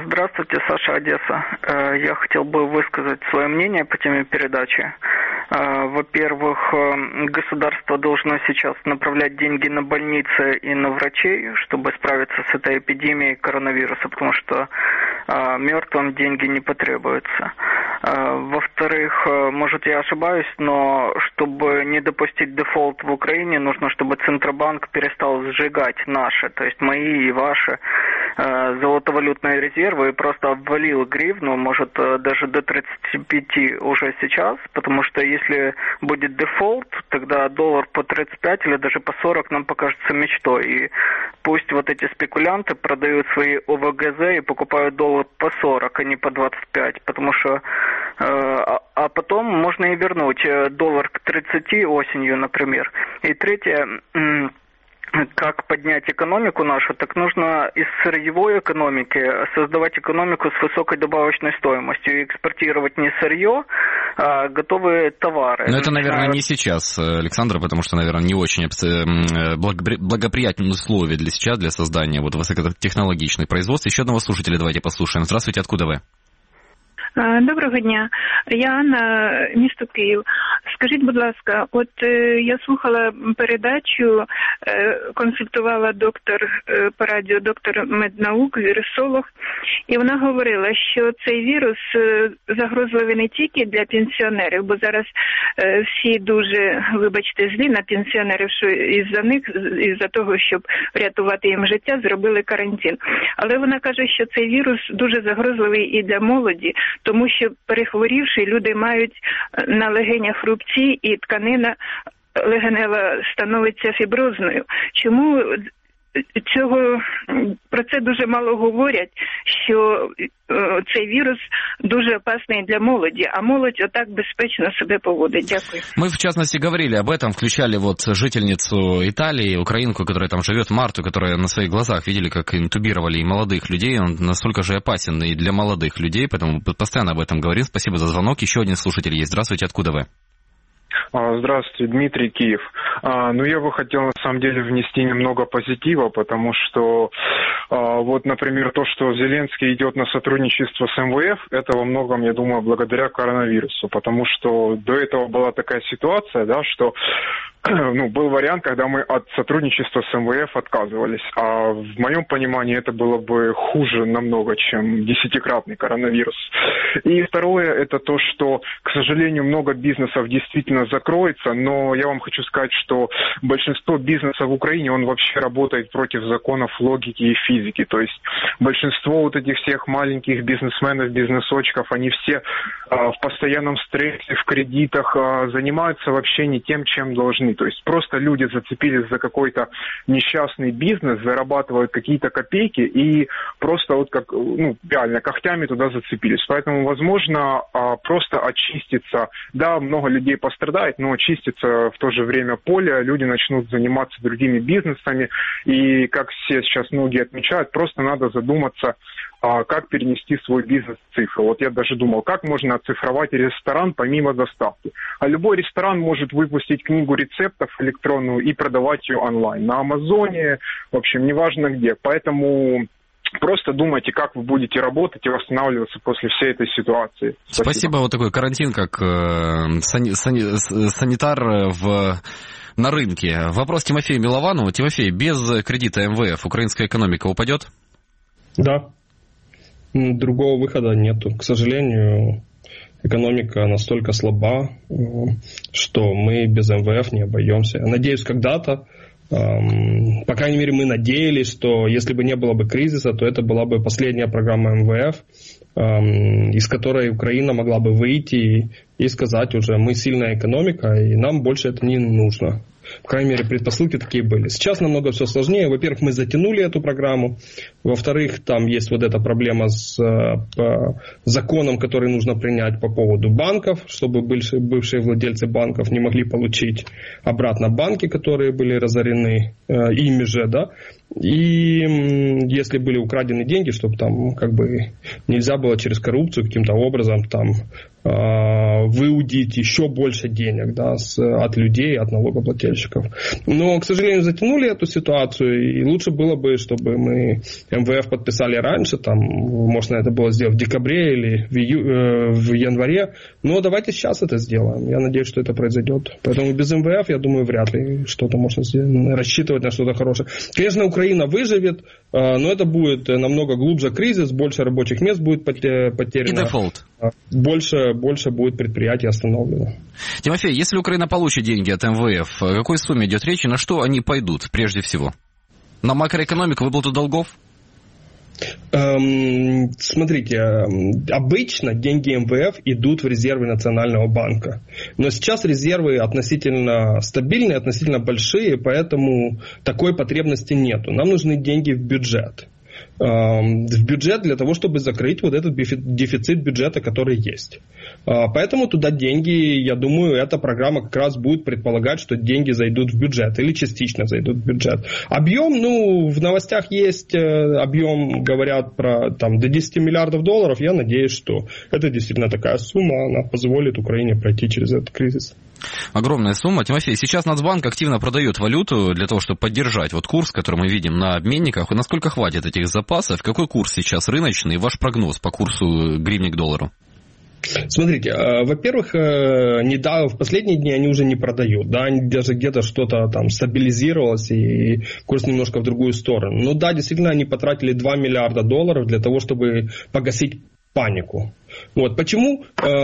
Здравствуйте, Саша, Одесса. Я хотел бы высказать свое мнение по теме передачи. Во-первых, государство должно сейчас направлять деньги на больницы и на врачей, чтобы справиться с этой эпидемией коронавируса, потому что мертвым деньги не потребуются. Во-вторых, может, я ошибаюсь, но чтобы не допустить дефолт в Украине, нужно, чтобы Центробанк перестал сжигать наши, то есть мои и ваши золотовалютные резервы и просто обвалил гривну, может, даже до 35 уже сейчас, потому что если будет дефолт, тогда доллар по 35 или даже по 40 нам покажется мечтой. И пусть вот эти спекулянты продают свои ОВГЗ и покупают доллар по 40, а не по 25, потому что а потом можно и вернуть доллар к 30 осенью, например. И третье, как поднять экономику нашу, так нужно из сырьевой экономики создавать экономику с высокой добавочной стоимостью и экспортировать не сырье, а готовые товары. Но это, наверное, не сейчас, Александр, потому что, наверное, не очень благоприятные условия для сейчас, для создания вот высокотехнологичных производств. Еще одного слушателя давайте послушаем. Здравствуйте, откуда вы? Доброго дня. Я Анна, місто Київ. Скажіть, будь ласка, от я слухала передачу, консультувала доктор по радіо, доктор меднаук, вірусолог, і вона говорила, що цей вірус загрозливий не тільки для пенсіонерів, бо зараз всі дуже, вибачте, злі на пенсіонерів, що із-за них, із-за того, щоб врятувати їм життя, зробили карантин. Але вона каже, що цей вірус дуже загрозливий і для молоді, тому що перехворівши, люди мають на легенях рубці і тканина легенева становиться фіброзною. Чому про це дуже мало говорять, що цей вірус дуже опасний для молоді, а молодь отак безпечно себе поводить. Дякую. Мы, в частности, говорили об этом, включали вот жительницу Италии, украинку, которая там живет, Марту, которая на своих глазах видели, как интубировали и молодых людей. Он настолько же опасен и для молодых людей, поэтому постоянно об этом говорим. Спасибо за звонок. Еще один слушатель есть. Здравствуйте, откуда вы? Здравствуйте, Дмитрий, Киев. Я бы хотел, на самом деле, внести немного позитива, потому что, вот, например, то, что Зеленский идет на сотрудничество с МВФ, это во многом, я думаю, благодаря коронавирусу, потому что до этого была такая ситуация, да, что был вариант, когда мы от сотрудничества с МВФ отказывались. А в моем понимании это было бы хуже намного, чем 10-кратный коронавирус. И второе, это то, что, к сожалению, много бизнесов действительно закроется, но я вам хочу сказать, что большинство бизнеса в Украине, он вообще работает против законов логики и физики. То есть большинство вот этих всех маленьких бизнесменов, бизнесочков, они все в постоянном стрессе, в кредитах, занимаются вообще не тем, чем должны. То есть просто люди зацепились за какой-то несчастный бизнес, зарабатывают какие-то копейки и просто вот как, реально когтями туда зацепились. Поэтому, возможно, просто очиститься. Да, много людей пострадает, но очистится в то же время поле, люди начнут заниматься другими бизнесами. И, как все сейчас многие отмечают, просто надо задуматься, как перенести свой бизнес в цифру. Вот я даже думал, как можно оцифровать ресторан помимо доставки. А любой ресторан может выпустить книгу рецептов электронную и продавать ее онлайн. На Амазоне, в общем, неважно где. Поэтому просто думайте, как вы будете работать и восстанавливаться после всей этой ситуации. Спасибо. Вот такой карантин, как санитар на рынке. Вопрос Тимофею Милованову. Тимофей, без кредита МВФ украинская экономика упадет? Да. Другого выхода нету. К сожалению, экономика настолько слаба, что мы без МВФ не обойдемся. Я надеюсь, когда-то, по крайней мере, мы надеялись, что если бы не было бы кризиса, то это была бы последняя программа МВФ, из которой Украина могла бы выйти и сказать уже, мы сильная экономика, и нам больше это не нужно. По крайней мере, предпосылки такие были. Сейчас намного все сложнее. Во-первых, мы затянули эту программу. Во-вторых, там есть вот эта проблема с законом, который нужно принять по поводу банков, чтобы бывшие владельцы банков не могли получить обратно банки, которые были разорены ими же, да. И если были украдены деньги, чтобы там как бы нельзя было через коррупцию каким-то образом там выудить еще больше денег, да, от людей, от налогоплательщиков. Но, к сожалению, затянули эту ситуацию, и лучше было бы, чтобы мы МВФ подписали раньше, там, можно это было сделать в декабре или в январе, но давайте сейчас это сделаем. Я надеюсь, что это произойдет. Поэтому без МВФ, я думаю, вряд ли что-то можно рассчитывать на что-то хорошее. Конечно, Украина выживет, но это будет намного глубже кризис, больше рабочих мест будет потеряно. И дефолт. Больше будет предприятий остановлено. Тимофей, если Украина получит деньги от МВФ, о какой сумме идет речь и на что они пойдут прежде всего? На макроэкономику, выплату долгов? Смотрите, обычно деньги МВФ идут в резервы Национального банка. Но сейчас резервы относительно стабильные, относительно большие, поэтому такой потребности нету. Нам нужны деньги в бюджет. В бюджет для того, чтобы закрыть вот этот дефицит бюджета, который есть. Поэтому туда деньги, я думаю, эта программа как раз будет предполагать, что деньги зайдут в бюджет или частично зайдут в бюджет. Объем, в новостях есть объем, говорят про там, до 10 миллиардов долларов. Я надеюсь, что это действительно такая сумма, она позволит Украине пройти через этот кризис. Огромная сумма. Тимофей, сейчас Нацбанк активно продает валюту для того, чтобы поддержать вот курс, который мы видим на обменниках. Насколько хватит этих запасов? Какой курс сейчас рыночный? Ваш прогноз по курсу гривны к доллару? Смотрите, во-первых, в последние дни они уже не продают, да, даже где-то что-то там стабилизировалось и курс немножко в другую сторону. Ну да, действительно, они потратили 2 миллиарда долларов для того, чтобы погасить панику. Вот. Почему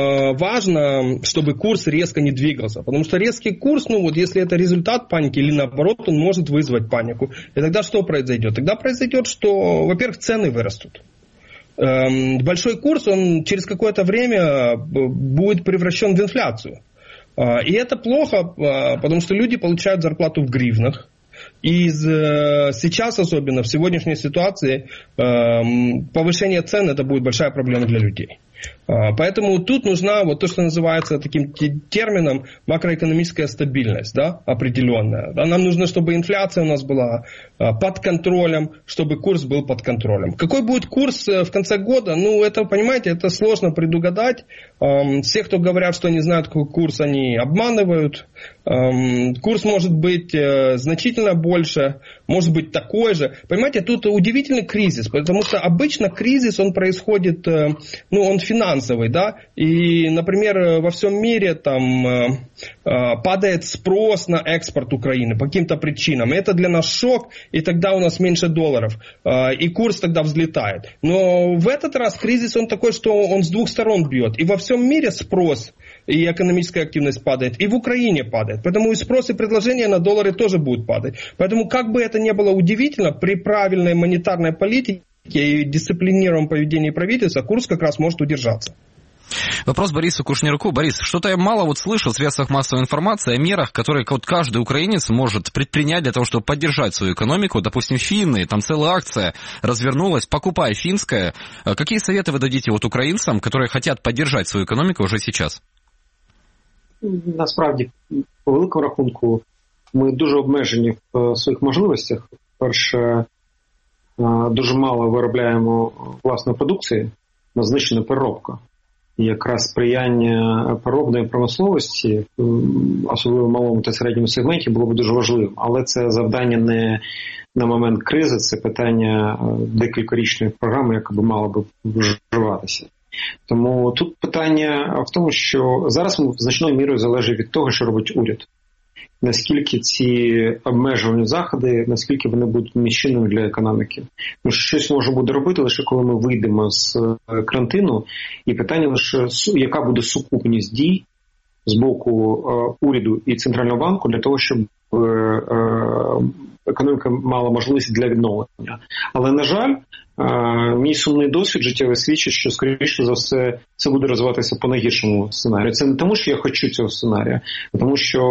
важно, чтобы курс резко не двигался? Потому что резкий курс, если это результат паники или наоборот, он может вызвать панику. И тогда что произойдет? Тогда произойдет, что, во-первых, цены вырастут. Большой курс, он через какое-то время будет превращен в инфляцию. И это плохо, потому что люди получают зарплату в гривнах. И сейчас, особенно в сегодняшней ситуации, повышение цен – это будет большая проблема для людей. Поэтому тут нужна вот то, что называется таким термином макроэкономическая стабильность, да, определенная. Да, нам нужно, чтобы инфляция у нас была под контролем, чтобы курс был под контролем. Какой будет курс в конце года? Это, понимаете, это сложно предугадать. Все, кто говорят, что не знают, какой курс, они обманывают. Курс может быть значительно больше, может быть такой же. Понимаете, тут удивительный кризис, потому что обычно кризис, он происходит, он финансовый, да, и, например, во всем мире там падает спрос на экспорт Украины по каким-то причинам. И это для нас шок, и тогда у нас меньше долларов, и курс тогда взлетает. Но в этот раз кризис, он такой, что он с двух сторон бьет. И во всем мире спрос и экономическая активность падает, и в Украине падает. Поэтому и спрос, и предложение на доллары тоже будут падать. Поэтому, как бы это ни было удивительно, при правильной монетарной политике и дисциплинированном поведении правительства курс как раз может удержаться. Вопрос Борису Кушнирку. Борис, что-то я мало слышу в средствах массовой информации о мерах, которые каждый украинец может предпринять для того, чтобы поддержать свою экономику. Допустим, финны, там целая акция развернулась, покупай финское. Какие советы вы дадите украинцам, которые хотят поддержать свою экономику уже сейчас? Насправді, по великому рахунку, ми дуже обмежені в своїх можливостях. Перше, дуже мало виробляємо власної продукції, на знищена переробка. І якраз сприяння переробної промисловості, особливо в малому та середньому сегменті, було б дуже важливим. Але це завдання не на момент кризи, це питання декількарічної програми, яка б мала б вживатися. Тому тут питання в тому, що зараз значною мірою залежить від того, що робить уряд. Наскільки ці обмежувальні заходи, наскільки вони будуть міщинними для економіки. Щось може буде робити лише коли ми вийдемо з карантину. І питання лише, яка буде сукупність дій з боку уряду і Центрального банку для того, щоб економіка мала можливість для відновлення. Але, на жаль, мій сумний досвід життєвий свідчить, що, скоріше за все, це буде розвиватися по найгіршому сценарію. Це не тому, що я хочу цього сценарія, а тому, що,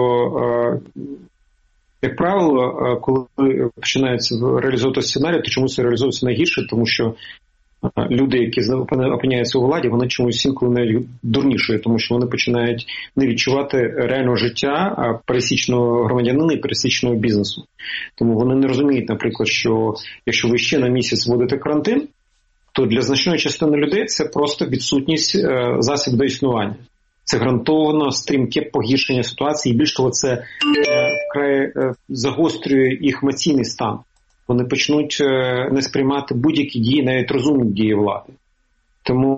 як правило, коли починається реалізовувати сценарій, то чомусь це реалізовується найгірше, тому що люди, які опиняються у владі, вони чомусь інколи навіть дурнішою, тому що вони починають не відчувати реального життя пересічного громадянина і пересічного бізнесу. Тому вони не розуміють, наприклад, що якщо ви ще на місяць вводите карантин, то для значної частини людей це просто відсутність засіб до існування. Це гарантовано стрімке погіршення ситуації, і більш того, це вкрай загострює їх емоційний стан. Вони почнуть не сприймати будь-які дії, навіть розумні дії влади. Тому,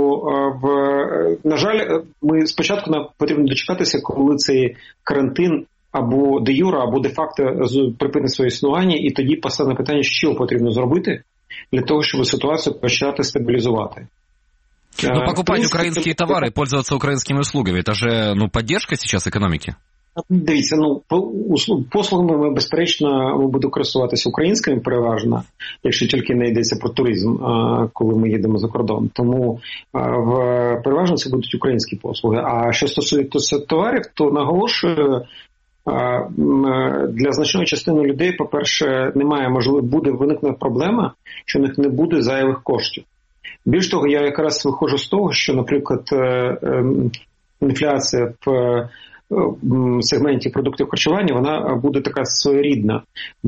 на жаль, ми спочатку нам потрібно дочекатися, коли цей карантин або де юре, або де-факто припинить своє існування, і тоді постане питання, що потрібно зробити для того, щоб ситуацію почати стабілізувати. Но покупать украинские товары, пользоваться украинскими услугами, это же, поддержка сейчас экономики? Дивіться, послугами ми, безперечно, будемо користуватися українськими переважно, якщо тільки не йдеться про туризм, коли ми їдемо за кордон. Тому переважно це будуть українські послуги. А що стосується товарів, то наголошую, для значної частини людей, по-перше, буде виникне проблема, що в них не буде зайвих коштів. Більш того, я якраз виходжу з того, що, наприклад, інфляція в сегменті продуктів харчування, вона буде така своєрідна,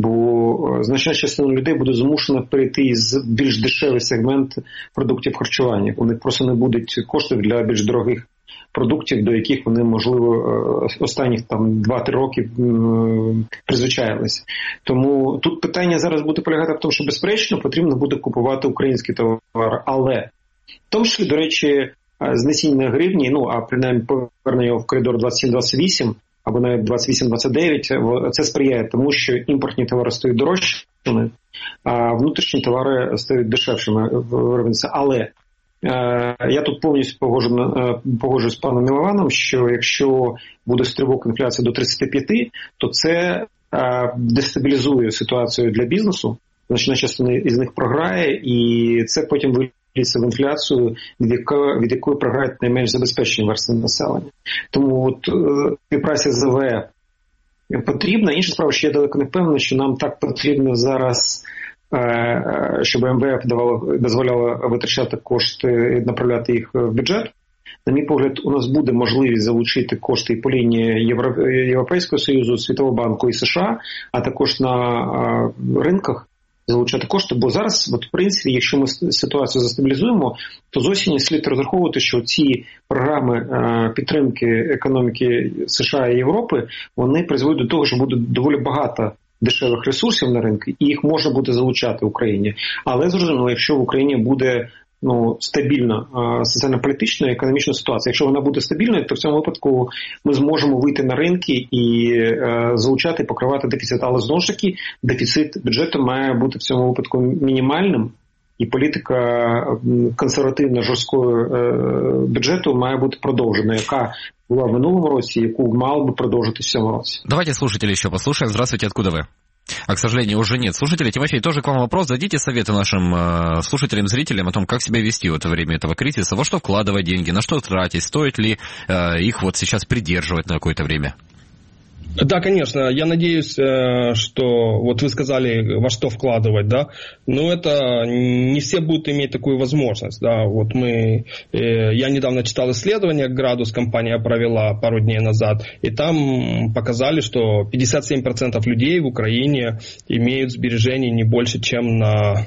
бо значна частина людей буде змушена перейти з більш дешевий сегмент продуктів харчування. У них просто не будуть коштів для більш дорогих продуктів, до яких вони, можливо, останніх 2-3 роки призвичаїлися. Тому тут питання зараз буде полягати в тому, що, безперечно, потрібно буде купувати українські товари. Але, в тому числі, до речі, знесіння гривні, а принаймні повернення його в коридор 27-28 або навіть 28-29, це сприяє тому, що імпортні товари стають дорожчими, а внутрішні товари стають дешевшими в ринку. Але я тут повністю погоджуюсь з паном Мілованом, що якщо буде стрибок інфляції до 35, то це дестабілізує ситуацію для бізнесу, значна частина із них програє, і це потім виліться в інфляцію, від якої програють найменш забезпечені верстви населення. Тому співпраця з МВФ потрібна. Інша справа, що я далеко не впевнений, що нам так потрібно зараз, щоб МВФ дозволяло витрачати кошти і направляти їх в бюджет. На мій погляд, у нас буде можливість залучити кошти і по лінії Європейського Союзу, Світового банку і США, а також на ринках залучати кошти, бо зараз, в принципі, якщо ми ситуацію застабілізуємо, то з осені слід розраховувати, що ці програми підтримки економіки США і Європи, вони призводять до того, що буде доволі багато дешевих ресурсів на ринку, і їх можна буде залучати Україні. Але, зрозуміло, якщо в Україні буде стабільна соціально-політична і економічна ситуація. Якщо вона буде стабільною, то в цьому випадку ми зможемо вийти на ринки і залучати, покривати дефіцит. Але, знову ж таки, дефіцит бюджету має бути в цьому випадку мінімальним, і політика консервативна, жорсткого бюджету має бути продовжена, яка була в минулому році, яку мало би продовжити в цьому році. Давайте слушателей еще послушаем. Здравствуйте, откуда вы? А, к сожалению, уже нет слушателей. Тимофей, тоже к вам вопрос. Дадите советы нашим слушателям, зрителям о том, как себя вести в это время этого кризиса, во что вкладывать деньги, на что тратить, стоит ли их сейчас придерживать на какое-то время? Да, конечно. Я надеюсь, что вы сказали, во что вкладывать, да, но это не все будут иметь такую возможность, да. Я недавно читал исследование, «Градус» компания провела пару дней назад, и там показали, что 57% людей в Украине имеют сбережений не больше, чем на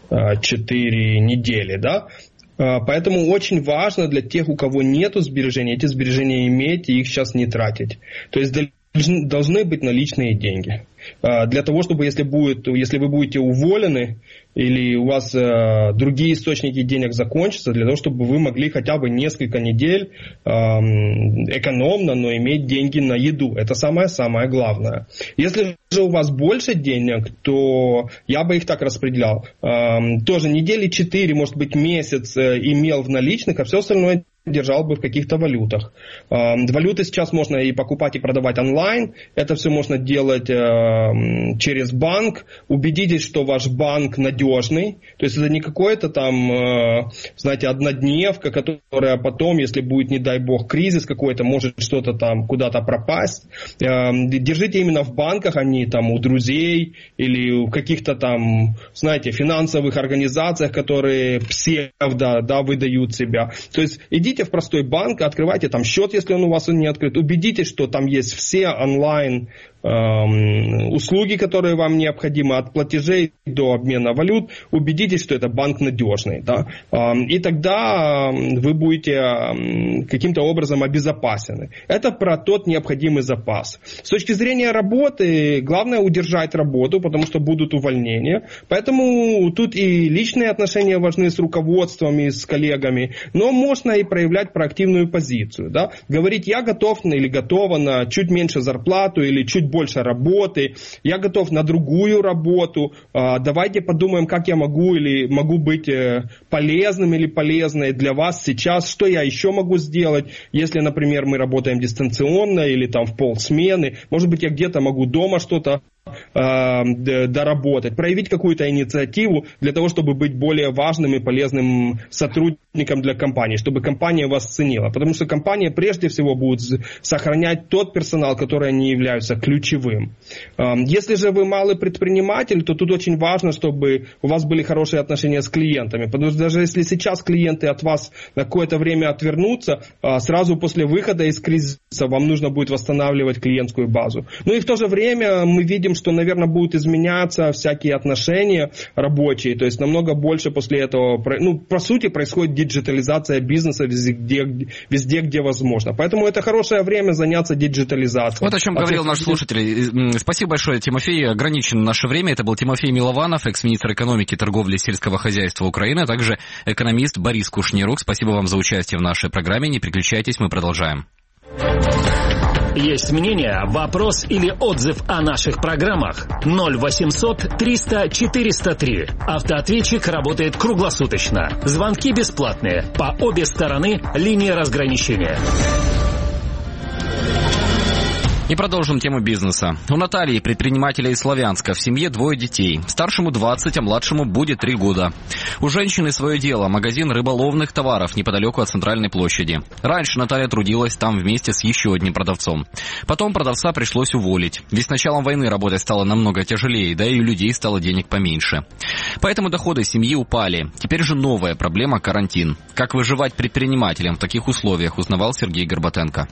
4 недели, да. Поэтому очень важно для тех, у кого нету сбережений, эти сбережения иметь и их сейчас не тратить. То есть должны быть наличные деньги. Для того, чтобы если вы будете уволены или у вас другие источники денег закончатся, для того, чтобы вы могли хотя бы несколько недель экономно, но иметь деньги на еду. Это самое-самое главное. Если же у вас больше денег, то я бы их так распределял. Тоже недели 4, может быть месяц имел в наличных, а все остальное держал бы в каких-то валютах. Валюты сейчас можно и покупать, и продавать онлайн. Это все можно делать через банк. Убедитесь, что ваш банк надежный. То есть это не какое-то там, знаете, однодневка, которая потом, если будет, не дай бог, кризис какой-то, может что-то там куда-то пропасть. Держите именно в банках, а не там у друзей или в каких-то там, знаете, финансовых организациях, которые псевдо, да, выдают себя. То есть идите в простой банк, открывайте там счет, если он у вас не открыт. Убедитесь, что там есть все онлайн услуги, которые вам необходимы, от платежей до обмена валют. Убедитесь, что это банк надежный. Да? И тогда вы будете каким-то образом обезопасены. Это про тот необходимый запас. С точки зрения работы, главное удержать работу, потому что будут увольнения. Поэтому тут и личные отношения важны с руководством и с коллегами, но можно и проявлять проактивную позицию. Да? Говорить, я готов или готова на чуть меньше зарплату или чуть больше работы, я готов на другую работу, давайте подумаем, как я могу быть полезным или полезной для вас сейчас, что я еще могу сделать, если, например, мы работаем дистанционно или там в полсмены, может быть, я где-то могу дома что-то доработать, проявить какую-то инициативу для того, чтобы быть более важным и полезным сотрудником для компании, чтобы компания вас ценила. Потому что компания прежде всего будет сохранять тот персонал, который они являются ключевым. Если же вы малый предприниматель, то тут очень важно, чтобы у вас были хорошие отношения с клиентами. Потому что даже если сейчас клиенты от вас на какое-то время отвернутся, сразу после выхода из кризиса вам нужно будет восстанавливать клиентскую базу. Ну и в то же время мы видим, что, наверное, будут изменяться всякие отношения рабочие, то есть намного больше после этого, по сути, происходит диджитализация бизнеса везде, где возможно. Поэтому это хорошее время заняться диджитализацией. Вот о чем говорил наш слушатель. Спасибо большое, Тимофей. Ограничено наше время. Это был Тимофей Милованов, экс-министр экономики, торговли и сельского хозяйства Украины, а также экономист Борис Кушнирук. Спасибо вам за участие в нашей программе. Не переключайтесь, мы продолжаем. Есть мнение, вопрос или отзыв о наших программах? 0800 300 403. Автоответчик работает круглосуточно. Звонки бесплатные. По обе стороны линии разграничения. И продолжим тему бизнеса. У Натальи, предпринимателя из Славянска, в семье 2 детей. Старшему 20, а младшему будет 3 года. У женщины свое дело, магазин рыболовных товаров неподалеку от центральной площади. Раньше Наталья трудилась там вместе с еще одним продавцом. Потом продавца пришлось уволить. Ведь с началом войны работать стало намного тяжелее, да и у людей стало денег поменьше. Поэтому доходы семьи упали. Теперь же новая проблема – карантин. Как выживать предпринимателям в таких условиях, узнавал Сергей Горбатенко.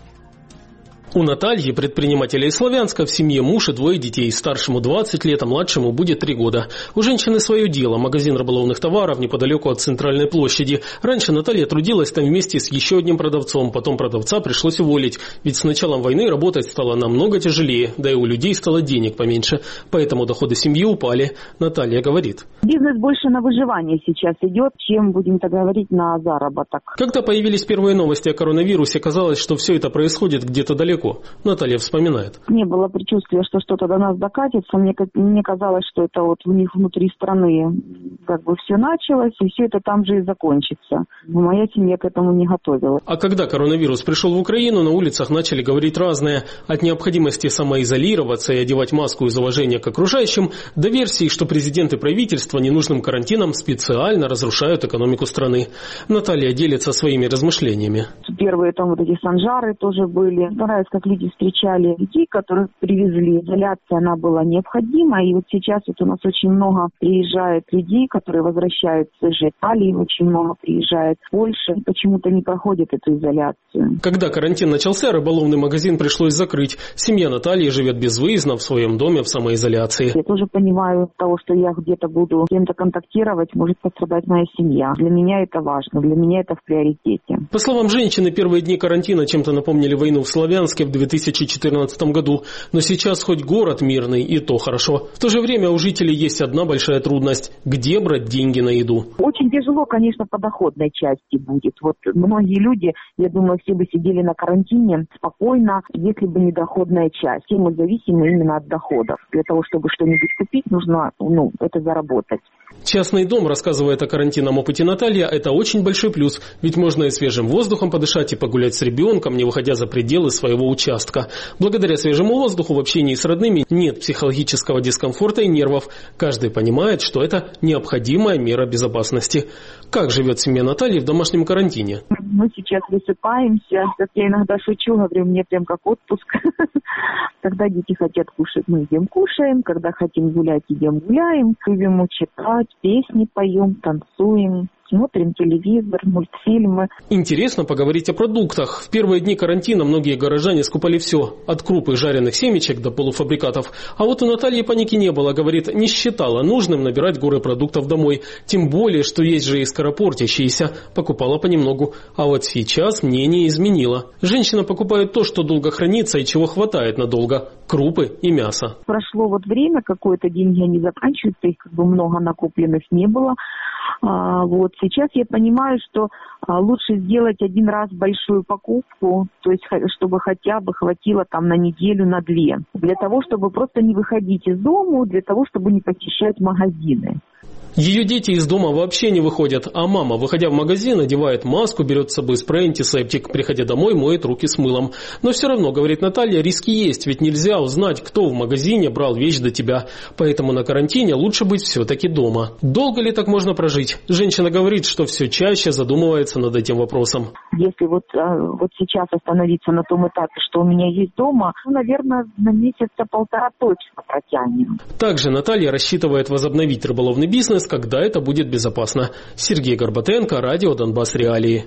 У Натальи, предпринимателя из Славянска, в семье муж и 2 детей. Старшему 20 лет, а младшему будет 3 года. У женщины свое дело. Магазин рыболовных товаров неподалеку от центральной площади. Раньше Наталья трудилась там вместе с еще одним продавцом. Потом продавца пришлось уволить. Ведь с началом войны работать стало намного тяжелее. Да и у людей стало денег поменьше. Поэтому доходы семьи упали. Наталья говорит. Бизнес больше на выживание сейчас идет, чем, будем так говорить, на заработок. Когда появились первые новости о коронавирусе, казалось, что все это происходит где-то далеко. Наталья вспоминает. Не было предчувствия, что что-то до нас докатится. Мне казалось, что это вот у них внутри страны как бы все началось, и все это там же и закончится. Но моя семья к этому не готовилась. А когда коронавирус пришел в Украину, на улицах начали говорить разное. От необходимости самоизолироваться и одевать маску из уважения к окружающим, до версии, что президент и правительство ненужным карантином специально разрушают экономику страны. Наталья делится своими размышлениями. Первые там вот эти санжары тоже были. Нравится, как люди встречали детей, которых привезли. Изоляция, она была необходима. И вот сейчас вот у нас очень много приезжает людей, которые возвращаются из Италии, очень много приезжает в Польшу. Почему-то не проходят эту изоляцию. Когда карантин начался, рыболовный магазин пришлось закрыть. Семья Натальи живет безвыездно в своем доме в самоизоляции. Я тоже понимаю того, что я где-то буду с кем-то контактировать, может пострадать моя семья. Для меня это важно, для меня это в приоритете. По словам женщины, первые дни карантина чем-то напомнили войну в Славянске. порядке в 2014 году, но сейчас хоть город мирный, и то хорошо. В то же время у жителей есть одна большая трудность – где брать деньги на еду? Очень тяжело, конечно, по доходной части будет. Вот многие люди, я думаю, все бы сидели на карантине спокойно, если бы не доходная часть. Все мы зависимы именно от доходов. Для того, чтобы что-нибудь купить, нужно это заработать. Частный дом, рассказывает о карантинном опыте Наталья, это очень большой плюс, ведь можно и свежим воздухом подышать, и погулять с ребенком, не выходя за пределы своего участка. Благодаря свежему воздуху в общении с родными нет психологического дискомфорта и нервов. Каждый понимает, что это необходимая мера безопасности. Как живет семья Натальи в домашнем карантине? Мы сейчас высыпаемся, как я иногда шучу, говорю, мне прям как отпуск. Когда дети хотят кушать, мы идем кушаем, когда хотим гулять, идем гуляем, любим читать, песни поем, танцуем. Смотрим телевизор, мультфильмы. Интересно поговорить о продуктах. В первые дни карантина многие горожане скупали все. От круп и жареных семечек до полуфабрикатов. А вот у Натальи паники не было. Говорит, не считала нужным набирать горы продуктов домой. Тем более, что есть же и скоропортящиеся. Покупала понемногу. А вот сейчас мнение изменило. Женщина покупает то, что долго хранится и чего хватает надолго. Крупы и мясо. Прошло время какое-то, деньги они заканчиваются. Их много накопленных не было. Вот сейчас я понимаю, что лучше сделать один раз большую покупку, то есть чтобы хотя бы хватило на неделю, на 2, для того, чтобы просто не выходить из дома, для того, чтобы не посещать магазины. Ее дети из дома вообще не выходят, а мама, выходя в магазин, одевает маску, берет с собой спрей, антисептик, приходя домой, моет руки с мылом. Но все равно, говорит Наталья, риски есть, ведь нельзя узнать, кто в магазине брал вещь до тебя. Поэтому на карантине лучше быть все-таки дома. Долго ли так можно прожить? Женщина говорит, что все чаще задумывается над этим вопросом. Если вот сейчас остановиться на том этапе, что у меня есть дома, наверное, на месяца 1.5 точно протянем. Также Наталья рассчитывает возобновить рыболовный бизнес, когда это будет безопасно. Сергей Горбатенко, радио «Донбасс Реалии».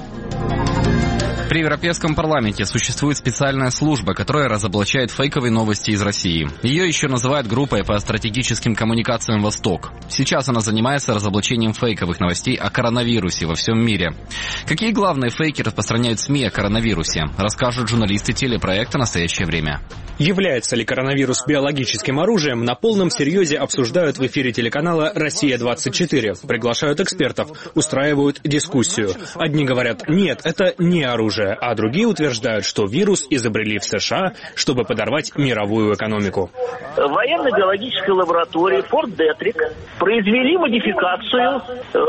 При Европейском парламенте существует специальная служба, которая разоблачает фейковые новости из России. Ее еще называют группой по стратегическим коммуникациям «Восток». Сейчас она занимается разоблачением фейковых новостей о коронавирусе во всем мире. Какие главные фейки распространяют СМИ о коронавирусе, расскажут журналисты телепроекта «Настоящее время». Является ли коронавирус биологическим оружием, на полном серьезе обсуждают в эфире телеканала «Россия-24». Приглашают экспертов, устраивают дискуссию. Одни говорят, нет, это не оружие, а другие утверждают, что вирус изобрели в США, чтобы подорвать мировую экономику. В военно-биологической лаборатории Форт Детрик произвели модификацию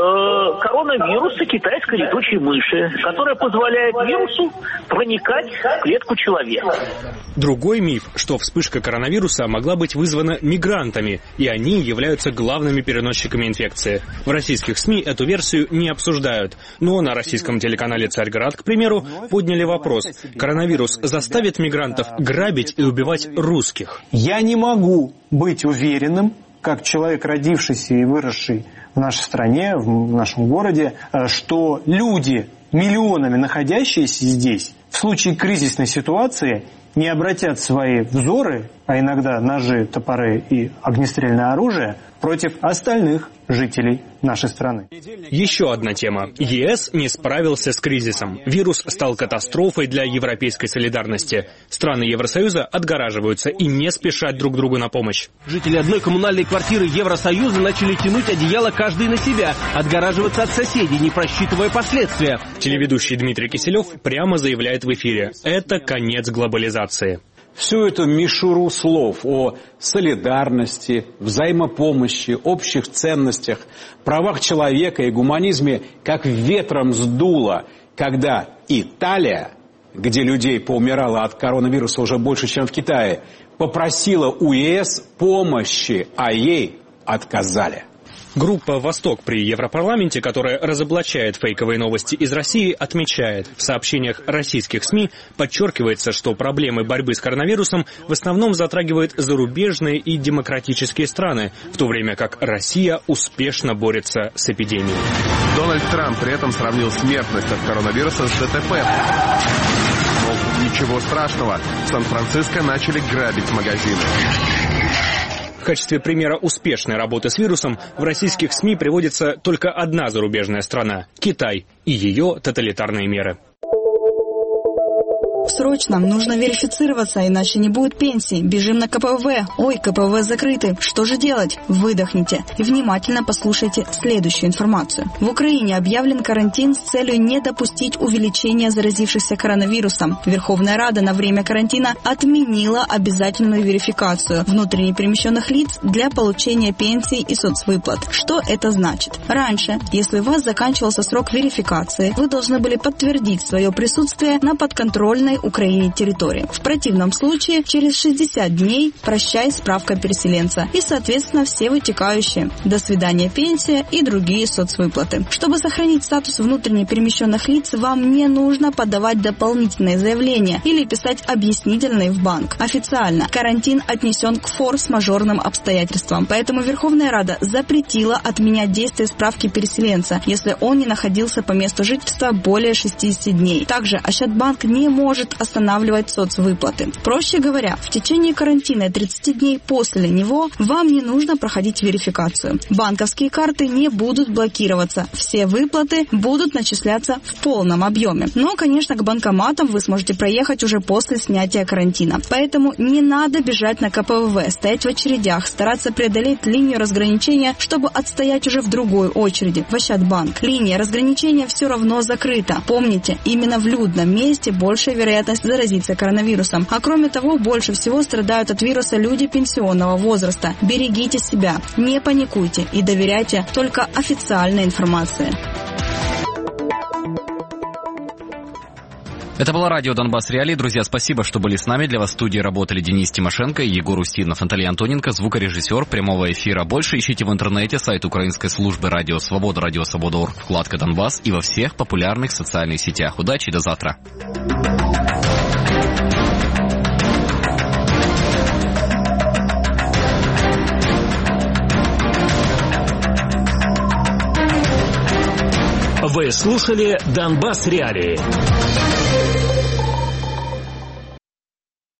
коронавируса китайской летучей мыши, которая позволяет вирусу проникать в клетку человека. Другой миф, что вспышка коронавируса могла быть вызвана мигрантами, и они являются главными переносчиками инфекции. В российских СМИ эту версию не обсуждают, но на российском телеканале «Царьград», к примеру, подняли вопрос: коронавирус заставит мигрантов грабить и убивать русских? Я не могу быть уверенным, как человек, родившийся и выросший в нашей стране, в нашем городе, что люди, миллионами находящиеся здесь, в случае кризисной ситуации не обратят свои взоры, а иногда ножи, топоры и огнестрельное оружие, против остальных жителей нашей страны. Еще одна тема. ЕС не справился с кризисом. Вирус стал катастрофой для европейской солидарности. Страны Евросоюза отгораживаются и не спешат друг другу на помощь. Жители одной коммунальной квартиры Евросоюза начали тянуть одеяло каждый на себя, отгораживаться от соседей, не просчитывая последствия. Телеведущий Дмитрий Киселев прямо заявляет в эфире: это конец глобализации. Всю эту мишуру слов о солидарности, взаимопомощи, общих ценностях, правах человека и гуманизме как ветром сдуло, когда Италия, где людей поумирало от коронавируса уже больше, чем в Китае, попросила у ЕС помощи, а ей отказали. Группа «Восток» при Европарламенте, которая разоблачает фейковые новости из России, отмечает: в сообщениях российских СМИ подчеркивается, что проблемы борьбы с коронавирусом в основном затрагивают зарубежные и демократические страны, в то время как Россия успешно борется с эпидемией. Дональд Трамп при этом сравнил смертность от коронавируса с ДТП. Мол, ничего страшного, в Сан-Франциско начали грабить магазины. В качестве примера успешной работы с вирусом в российских СМИ приводится только одна зарубежная страна – Китай и ее тоталитарные меры. Срочно, нужно верифицироваться, иначе не будет пенсии. Бежим на КПВВ. Ой, КПВВ закрыты. Что же делать? Выдохните и внимательно послушайте следующую информацию. В Украине объявлен карантин с целью не допустить увеличения заразившихся коронавирусом. Верховная Рада на время карантина отменила обязательную верификацию внутренне перемещенных лиц для получения пенсий и соцвыплат. Что это значит? Раньше, если у вас заканчивался срок верификации, вы должны были подтвердить свое присутствие на подконтрольной Украине территории. В противном случае, через 60 дней прощай справка переселенца и, соответственно, все вытекающие. До свидания пенсия и другие соцвыплаты. Чтобы сохранить статус внутренне перемещенных лиц, вам не нужно подавать дополнительные заявления или писать объяснительные в банк. Официально карантин отнесен к форс-мажорным обстоятельствам, поэтому Верховная Рада запретила отменять действие справки переселенца, если он не находился по месту жительства более 60 дней. Также Ощадбанк не может останавливать соцвыплаты. Проще говоря, в течение карантина 30 дней после него вам не нужно проходить верификацию. Банковские карты не будут блокироваться. Все выплаты будут начисляться в полном объеме. Но, конечно, к банкоматам вы сможете проехать уже после снятия карантина. Поэтому не надо бежать на КПВВ, стоять в очередях, стараться преодолеть линию разграничения, чтобы отстоять уже в другой очереди. В Ощадбанк линия разграничения все равно закрыта. Помните, именно в людном месте большая вероятность заразиться коронавирусом. А кроме того, больше всего страдают от вируса люди пенсионного возраста. Берегите себя, не паникуйте и доверяйте только официальной информации. Это было радио «Донбасс Реалии». Друзья, спасибо, что были с нами. Для вас в студии работали Денис Тимошенко, Егор Устинов, Наталья Антоненко, звукорежиссер прямого эфира. Больше ищите в интернете, сайт украинской службы «Радио Свобода», радиосвобода.орг, вкладка «Донбасс» и во всех популярных социальных сетях. Удачи, до завтра. Вы слушали «Донбасс Реалии».